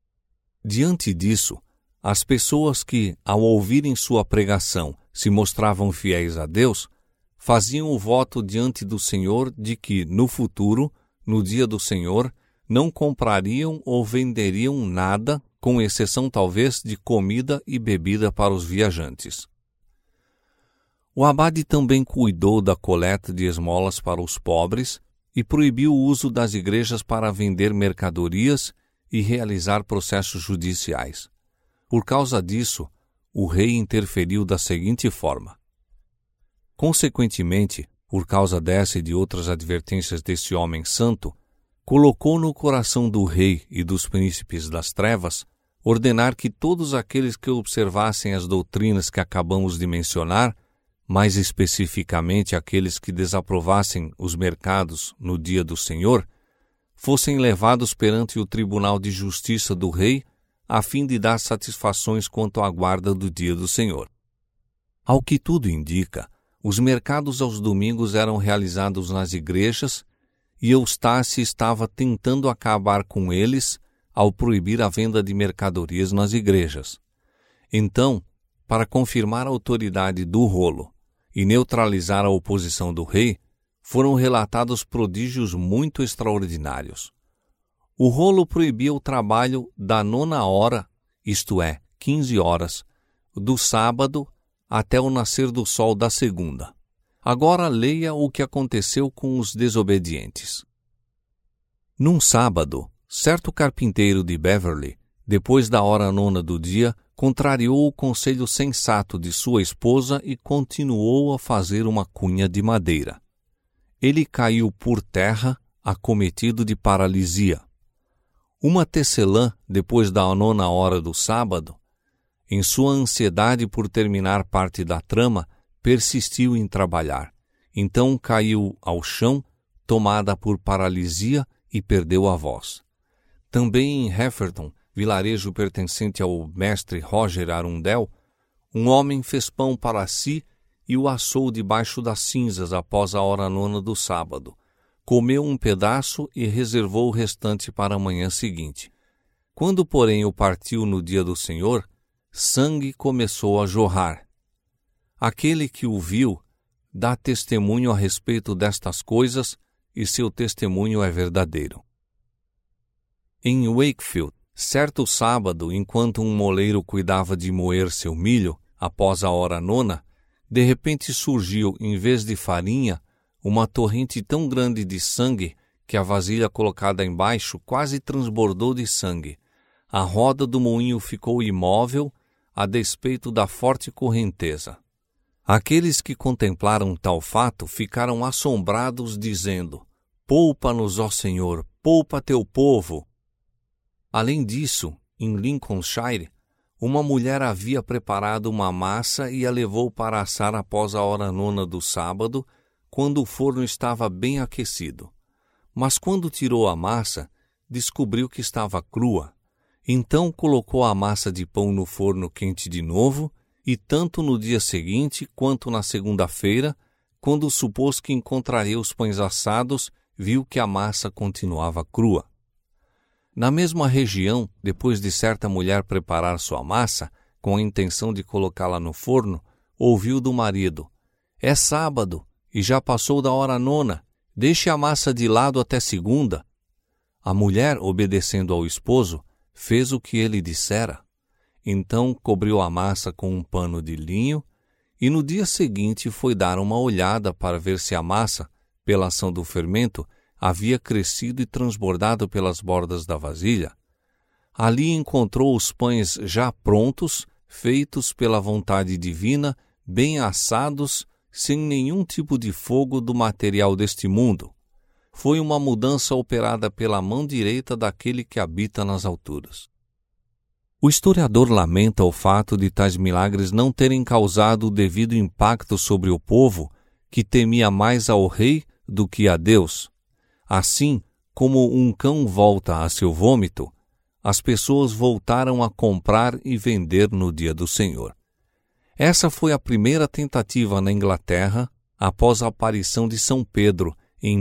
Diante disso, as pessoas que, ao ouvirem sua pregação, se mostravam fiéis a Deus, faziam o voto diante do Senhor de que, no futuro, no dia do Senhor, não comprariam ou venderiam nada, com exceção talvez de comida e bebida para os viajantes. O abade também cuidou da coleta de esmolas para os pobres e proibiu o uso das igrejas para vender mercadorias e realizar processos judiciais. Por causa disso, o rei interferiu da seguinte forma. Consequentemente, por causa dessa e de outras advertências desse homem santo, colocou no coração do rei e dos príncipes das trevas ordenar que todos aqueles que observassem as doutrinas que acabamos de mencionar, mais especificamente aqueles que desaprovassem os mercados no dia do Senhor, fossem levados perante o Tribunal de Justiça do Rei, a fim de dar satisfações quanto à guarda do dia do Senhor. Ao que tudo indica, os mercados aos domingos eram realizados nas igrejas e Eustácio estava tentando acabar com eles ao proibir a venda de mercadorias nas igrejas. Então, para confirmar a autoridade do rolo e neutralizar a oposição do rei, foram relatados prodígios muito extraordinários. O rolo proibia o trabalho da 9ª hora, isto é, 15 horas, do sábado até o nascer do sol da segunda. Agora leia o que aconteceu com os desobedientes. Num sábado, certo carpinteiro de Beverly, depois da hora 9ª do dia, contrariou o conselho sensato de sua esposa e continuou a fazer uma cunha de madeira. Ele caiu por terra, acometido de paralisia. Uma tecelã, depois da 9ª hora do sábado, em sua ansiedade por terminar parte da trama, persistiu em trabalhar. Então caiu ao chão, tomada por paralisia, e perdeu a voz. Também em Hefferton, vilarejo pertencente ao mestre Roger Arundel, um homem fez pão para si e o assou debaixo das cinzas após a hora 9ª do sábado. Comeu um pedaço e reservou o restante para a manhã seguinte. Quando, porém, o partiu no dia do Senhor, sangue começou a jorrar. Aquele que o viu dá testemunho a respeito destas coisas e seu testemunho é verdadeiro. Em Wakefield, certo sábado, enquanto um moleiro cuidava de moer seu milho, após a hora 9ª, de repente surgiu, em vez de farinha, uma torrente tão grande de sangue que a vasilha colocada embaixo quase transbordou de sangue. A roda do moinho ficou imóvel, a despeito da forte correnteza. Aqueles que contemplaram tal fato ficaram assombrados, dizendo: "Poupa-nos, ó Senhor, poupa teu povo." Além disso, em Lincolnshire, uma mulher havia preparado uma massa e a levou para assar após a hora 9ª do sábado, quando o forno estava bem aquecido. Mas quando tirou a massa, descobriu que estava crua. Então colocou a massa de pão no forno quente de novo, e tanto no dia seguinte quanto na segunda-feira, quando supôs que encontraria os pães assados, viu que a massa continuava crua. Na mesma região, depois de certa mulher preparar sua massa, com a intenção de colocá-la no forno, ouviu do marido: "É sábado, e já passou da hora 9ª, deixe a massa de lado até segunda." A mulher, obedecendo ao esposo, fez o que ele dissera. Então cobriu a massa com um pano de linho, e no dia seguinte foi dar uma olhada para ver se a massa, pela ação do fermento, havia crescido e transbordado pelas bordas da vasilha. Ali encontrou os pães já prontos, feitos pela vontade divina, bem assados, sem nenhum tipo de fogo do material deste mundo. Foi uma mudança operada pela mão direita daquele que habita nas alturas. O historiador lamenta o fato de tais milagres não terem causado o devido impacto sobre o povo, que temia mais ao rei do que a Deus. Assim, como um cão volta a seu vômito, as pessoas voltaram a comprar e vender no dia do Senhor. Essa foi a primeira tentativa na Inglaterra após a aparição de São Pedro, em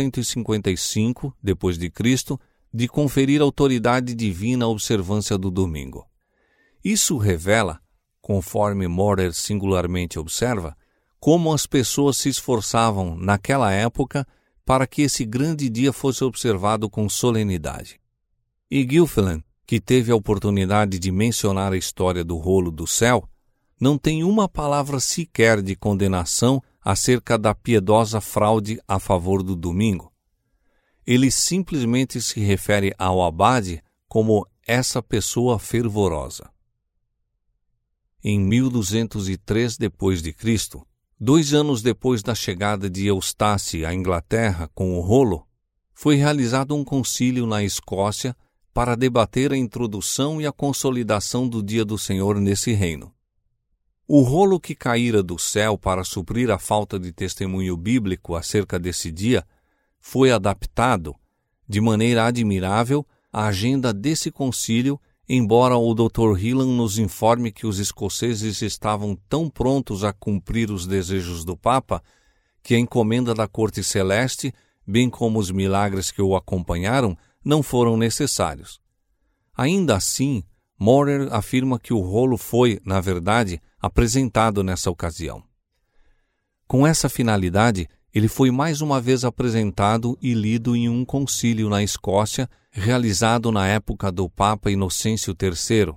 1155 d.C., de conferir autoridade divina à observância do domingo. Isso revela, conforme Morer singularmente observa, como as pessoas se esforçavam naquela época para que esse grande dia fosse observado com solenidade. E Gilfillan, que teve a oportunidade de mencionar a história do rolo do céu, não tem uma palavra sequer de condenação acerca da piedosa fraude a favor do domingo. Ele simplesmente se refere ao abade como essa pessoa fervorosa. Em 1203 d.C., 2 anos depois da chegada de Eustace à Inglaterra com o rolo, foi realizado um concílio na Escócia para debater a introdução e a consolidação do Dia do Senhor nesse reino. O rolo que caíra do céu para suprir a falta de testemunho bíblico acerca desse dia foi adaptado, de maneira admirável, à agenda desse concílio, embora o Dr. Hillan nos informe que os escoceses estavam tão prontos a cumprir os desejos do Papa que a encomenda da Corte Celeste, bem como os milagres que o acompanharam, não foram necessários. Ainda assim, Morer afirma que o rolo foi, na verdade, apresentado nessa ocasião. Com essa finalidade, ele foi mais uma vez apresentado e lido em um concílio na Escócia, realizado na época do Papa Inocêncio III,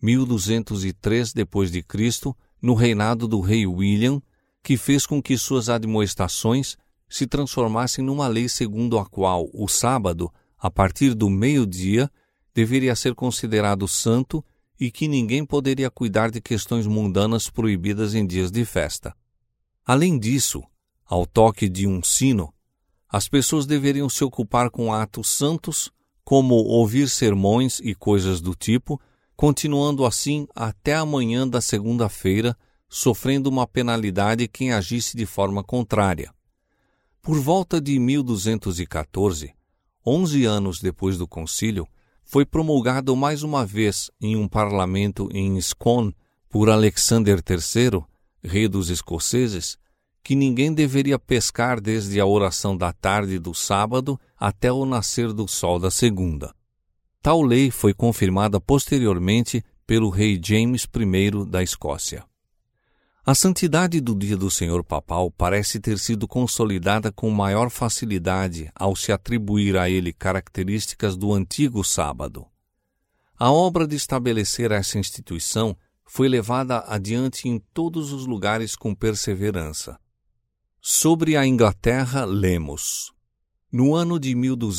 1203 d.C., no reinado do rei William, que fez com que suas admoestações se transformassem numa lei segundo a qual o sábado, a partir do meio-dia, deveria ser considerado santo e que ninguém poderia cuidar de questões mundanas proibidas em dias de festa. Além disso, ao toque de um sino, as pessoas deveriam se ocupar com atos santos, como ouvir sermões e coisas do tipo, continuando assim até a manhã da segunda-feira, sofrendo uma penalidade quem agisse de forma contrária. Por volta de 1214, 11 anos depois do concílio, foi promulgado mais uma vez em um parlamento em Scone por Alexander III, rei dos escoceses, que ninguém deveria pescar desde a oração da tarde do sábado até o nascer do sol da segunda. Tal lei foi confirmada posteriormente pelo rei James I da Escócia. A santidade do dia do Senhor papal parece ter sido consolidada com maior facilidade ao se atribuir a ele características do antigo sábado. A obra de estabelecer essa instituição foi levada adiante em todos os lugares com perseverança. Sobre a Inglaterra, lemos: no ano de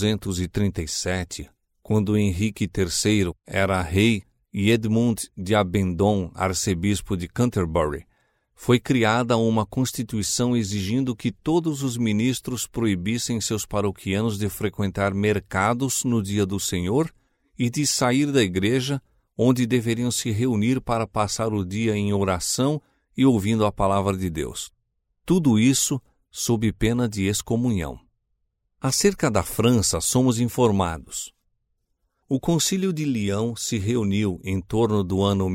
1237, quando Henrique III era rei e Edmund de Abingdon, arcebispo de Canterbury, foi criada uma constituição exigindo que todos os ministros proibissem seus paroquianos de frequentar mercados no dia do Senhor e de sair da igreja, onde deveriam se reunir para passar o dia em oração e ouvindo a palavra de Deus. Tudo isso sob pena de excomunhão. Acerca da França, somos informados. O Concílio de Lyon se reuniu em torno do ano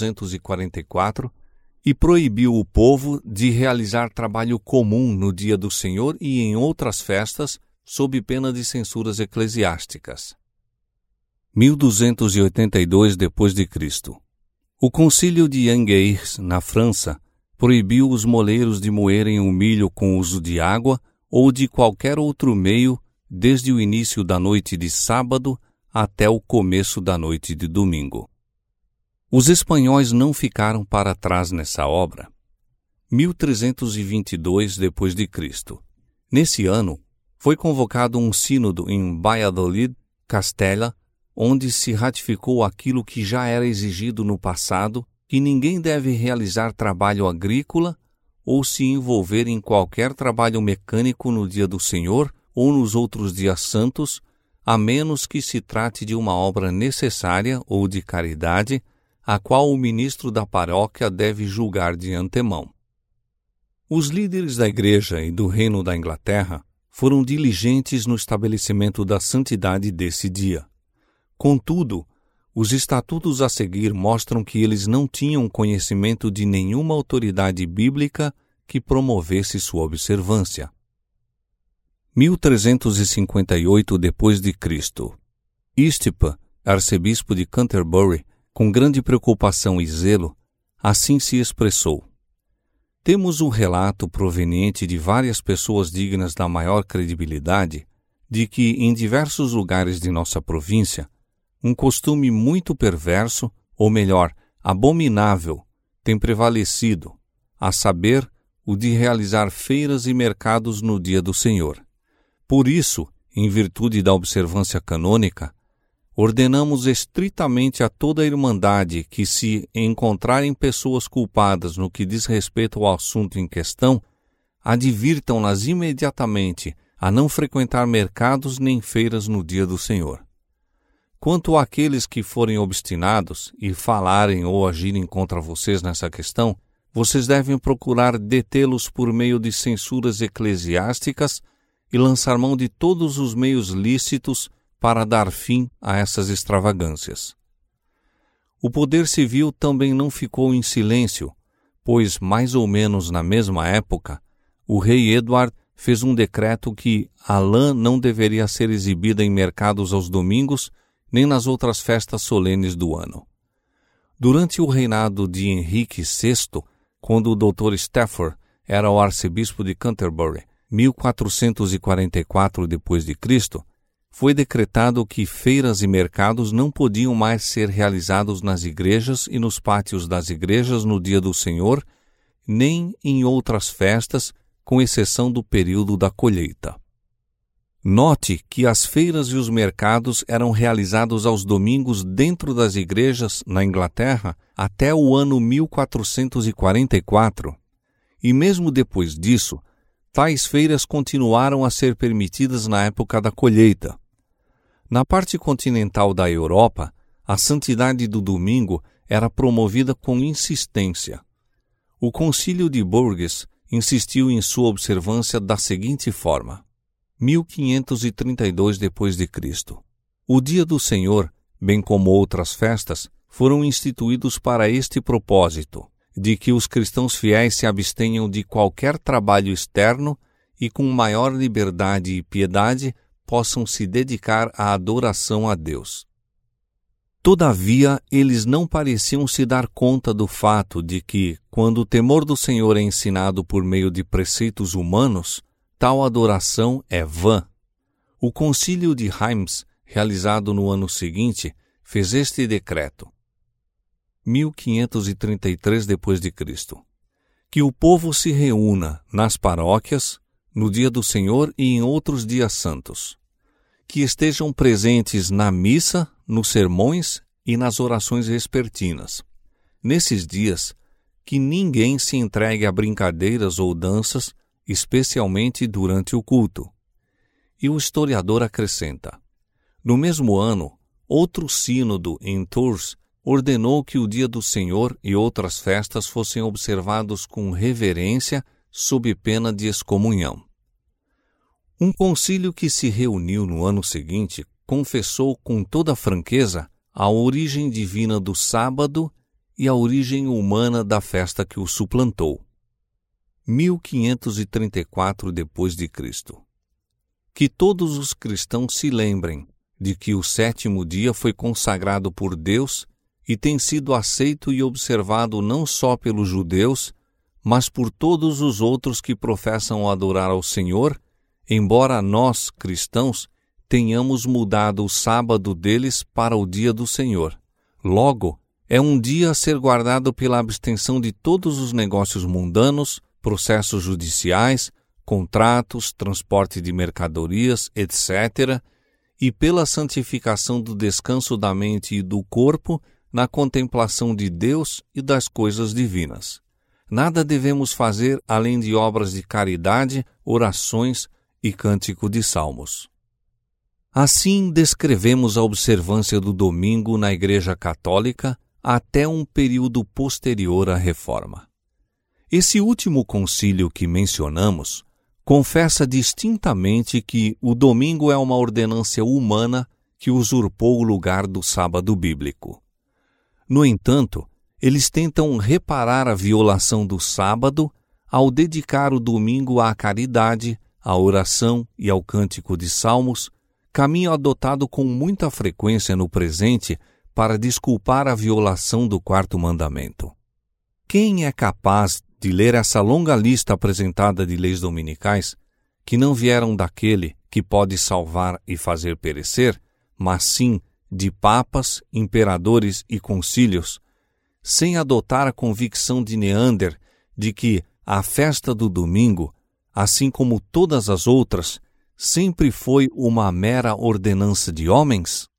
1244 e proibiu o povo de realizar trabalho comum no dia do Senhor e em outras festas, sob pena de censuras eclesiásticas. 1282 d.C. O Concílio de Angers, na França, proibiu os moleiros de moerem o milho com uso de água ou de qualquer outro meio desde o início da noite de sábado até o começo da noite de domingo. Os espanhóis não ficaram para trás nessa obra. 1322 d.C. Nesse ano, foi convocado um sínodo em Valladolid, Castela, onde se ratificou aquilo que já era exigido no passado, que ninguém deve realizar trabalho agrícola ou se envolver em qualquer trabalho mecânico no dia do Senhor ou nos outros dias santos, a menos que se trate de uma obra necessária ou de caridade, a qual o ministro da paróquia deve julgar de antemão. Os líderes da Igreja e do Reino da Inglaterra foram diligentes no estabelecimento da santidade desse dia. Contudo, os estatutos a seguir mostram que eles não tinham conhecimento de nenhuma autoridade bíblica que promovesse sua observância. 1358 d.C. Eastpa, arcebispo de Canterbury, com grande preocupação e zelo, assim se expressou: temos um relato proveniente de várias pessoas dignas da maior credibilidade de que, em diversos lugares de nossa província, um costume muito perverso, ou melhor, abominável, tem prevalecido, a saber, o de realizar feiras e mercados no dia do Senhor. Por isso, em virtude da observância canônica, ordenamos estritamente a toda a Irmandade que, se encontrarem pessoas culpadas no que diz respeito ao assunto em questão, advirtam-nas imediatamente a não frequentar mercados nem feiras no dia do Senhor. Quanto àqueles que forem obstinados e falarem ou agirem contra vocês nessa questão, vocês devem procurar detê-los por meio de censuras eclesiásticas e lançar mão de todos os meios lícitos para dar fim a essas extravagâncias. O poder civil também não ficou em silêncio, pois, mais ou menos na mesma época, o rei Edward fez um decreto que a lã não deveria ser exibida em mercados aos domingos nem nas outras festas solenes do ano. Durante o reinado de Henrique VI, quando o Dr. Stafford era o arcebispo de Canterbury, 1444 d.C., foi decretado que feiras e mercados não podiam mais ser realizados nas igrejas e nos pátios das igrejas no dia do Senhor, nem em outras festas, com exceção do período da colheita. Note que as feiras e os mercados eram realizados aos domingos dentro das igrejas na Inglaterra até o ano 1444, e mesmo depois disso, tais feiras continuaram a ser permitidas na época da colheita. Na parte continental da Europa, a santidade do domingo era promovida com insistência. O Concílio de Bourges insistiu em sua observância da seguinte forma: 1532 d.C. O dia do Senhor, bem como outras festas, foram instituídos para este propósito, de que os cristãos fiéis se abstenham de qualquer trabalho externo e com maior liberdade e piedade possam se dedicar à adoração a Deus. Todavia, eles não pareciam se dar conta do fato de que, quando o temor do Senhor é ensinado por meio de preceitos humanos, tal adoração é vã. O concílio de Reims, realizado no ano seguinte, fez este decreto, 1533 d.C., que o povo se reúna nas paróquias, no dia do Senhor e em outros dias santos, que estejam presentes na missa, nos sermões e nas orações vespertinas. Nesses dias, que ninguém se entregue a brincadeiras ou danças, especialmente durante o culto. E o historiador acrescenta: no mesmo ano, outro sínodo em Tours ordenou que o dia do Senhor e outras festas fossem observados com reverência sob pena de excomunhão. Um concílio que se reuniu no ano seguinte confessou com toda franqueza a origem divina do sábado e a origem humana da festa que o suplantou. 1534 d.C. Que todos os cristãos se lembrem de que o sétimo dia foi consagrado por Deus e tem sido aceito e observado não só pelos judeus, mas por todos os outros que professam adorar ao Senhor, embora nós, cristãos, tenhamos mudado o sábado deles para o dia do Senhor. Logo, é um dia a ser guardado pela abstenção de todos os negócios mundanos, processos judiciais, contratos, transporte de mercadorias, etc., e pela santificação do descanso da mente e do corpo na contemplação de Deus e das coisas divinas. Nada devemos fazer além de obras de caridade, orações e cântico de salmos. Assim descrevemos a observância do domingo na Igreja Católica até um período posterior à Reforma. Esse último concílio que mencionamos confessa distintamente que o domingo é uma ordenância humana que usurpou o lugar do sábado bíblico. No entanto, eles tentam reparar a violação do sábado ao dedicar o domingo à caridade, à oração e ao cântico de salmos, caminho adotado com muita frequência no presente para desculpar a violação do quarto mandamento. Quem é capaz de ler essa longa lista apresentada de leis dominicais, que não vieram daquele que pode salvar e fazer perecer, mas sim de papas, imperadores e concílios, sem adotar a convicção de Neander de que a festa do domingo, assim como todas as outras, sempre foi uma mera ordenança de homens?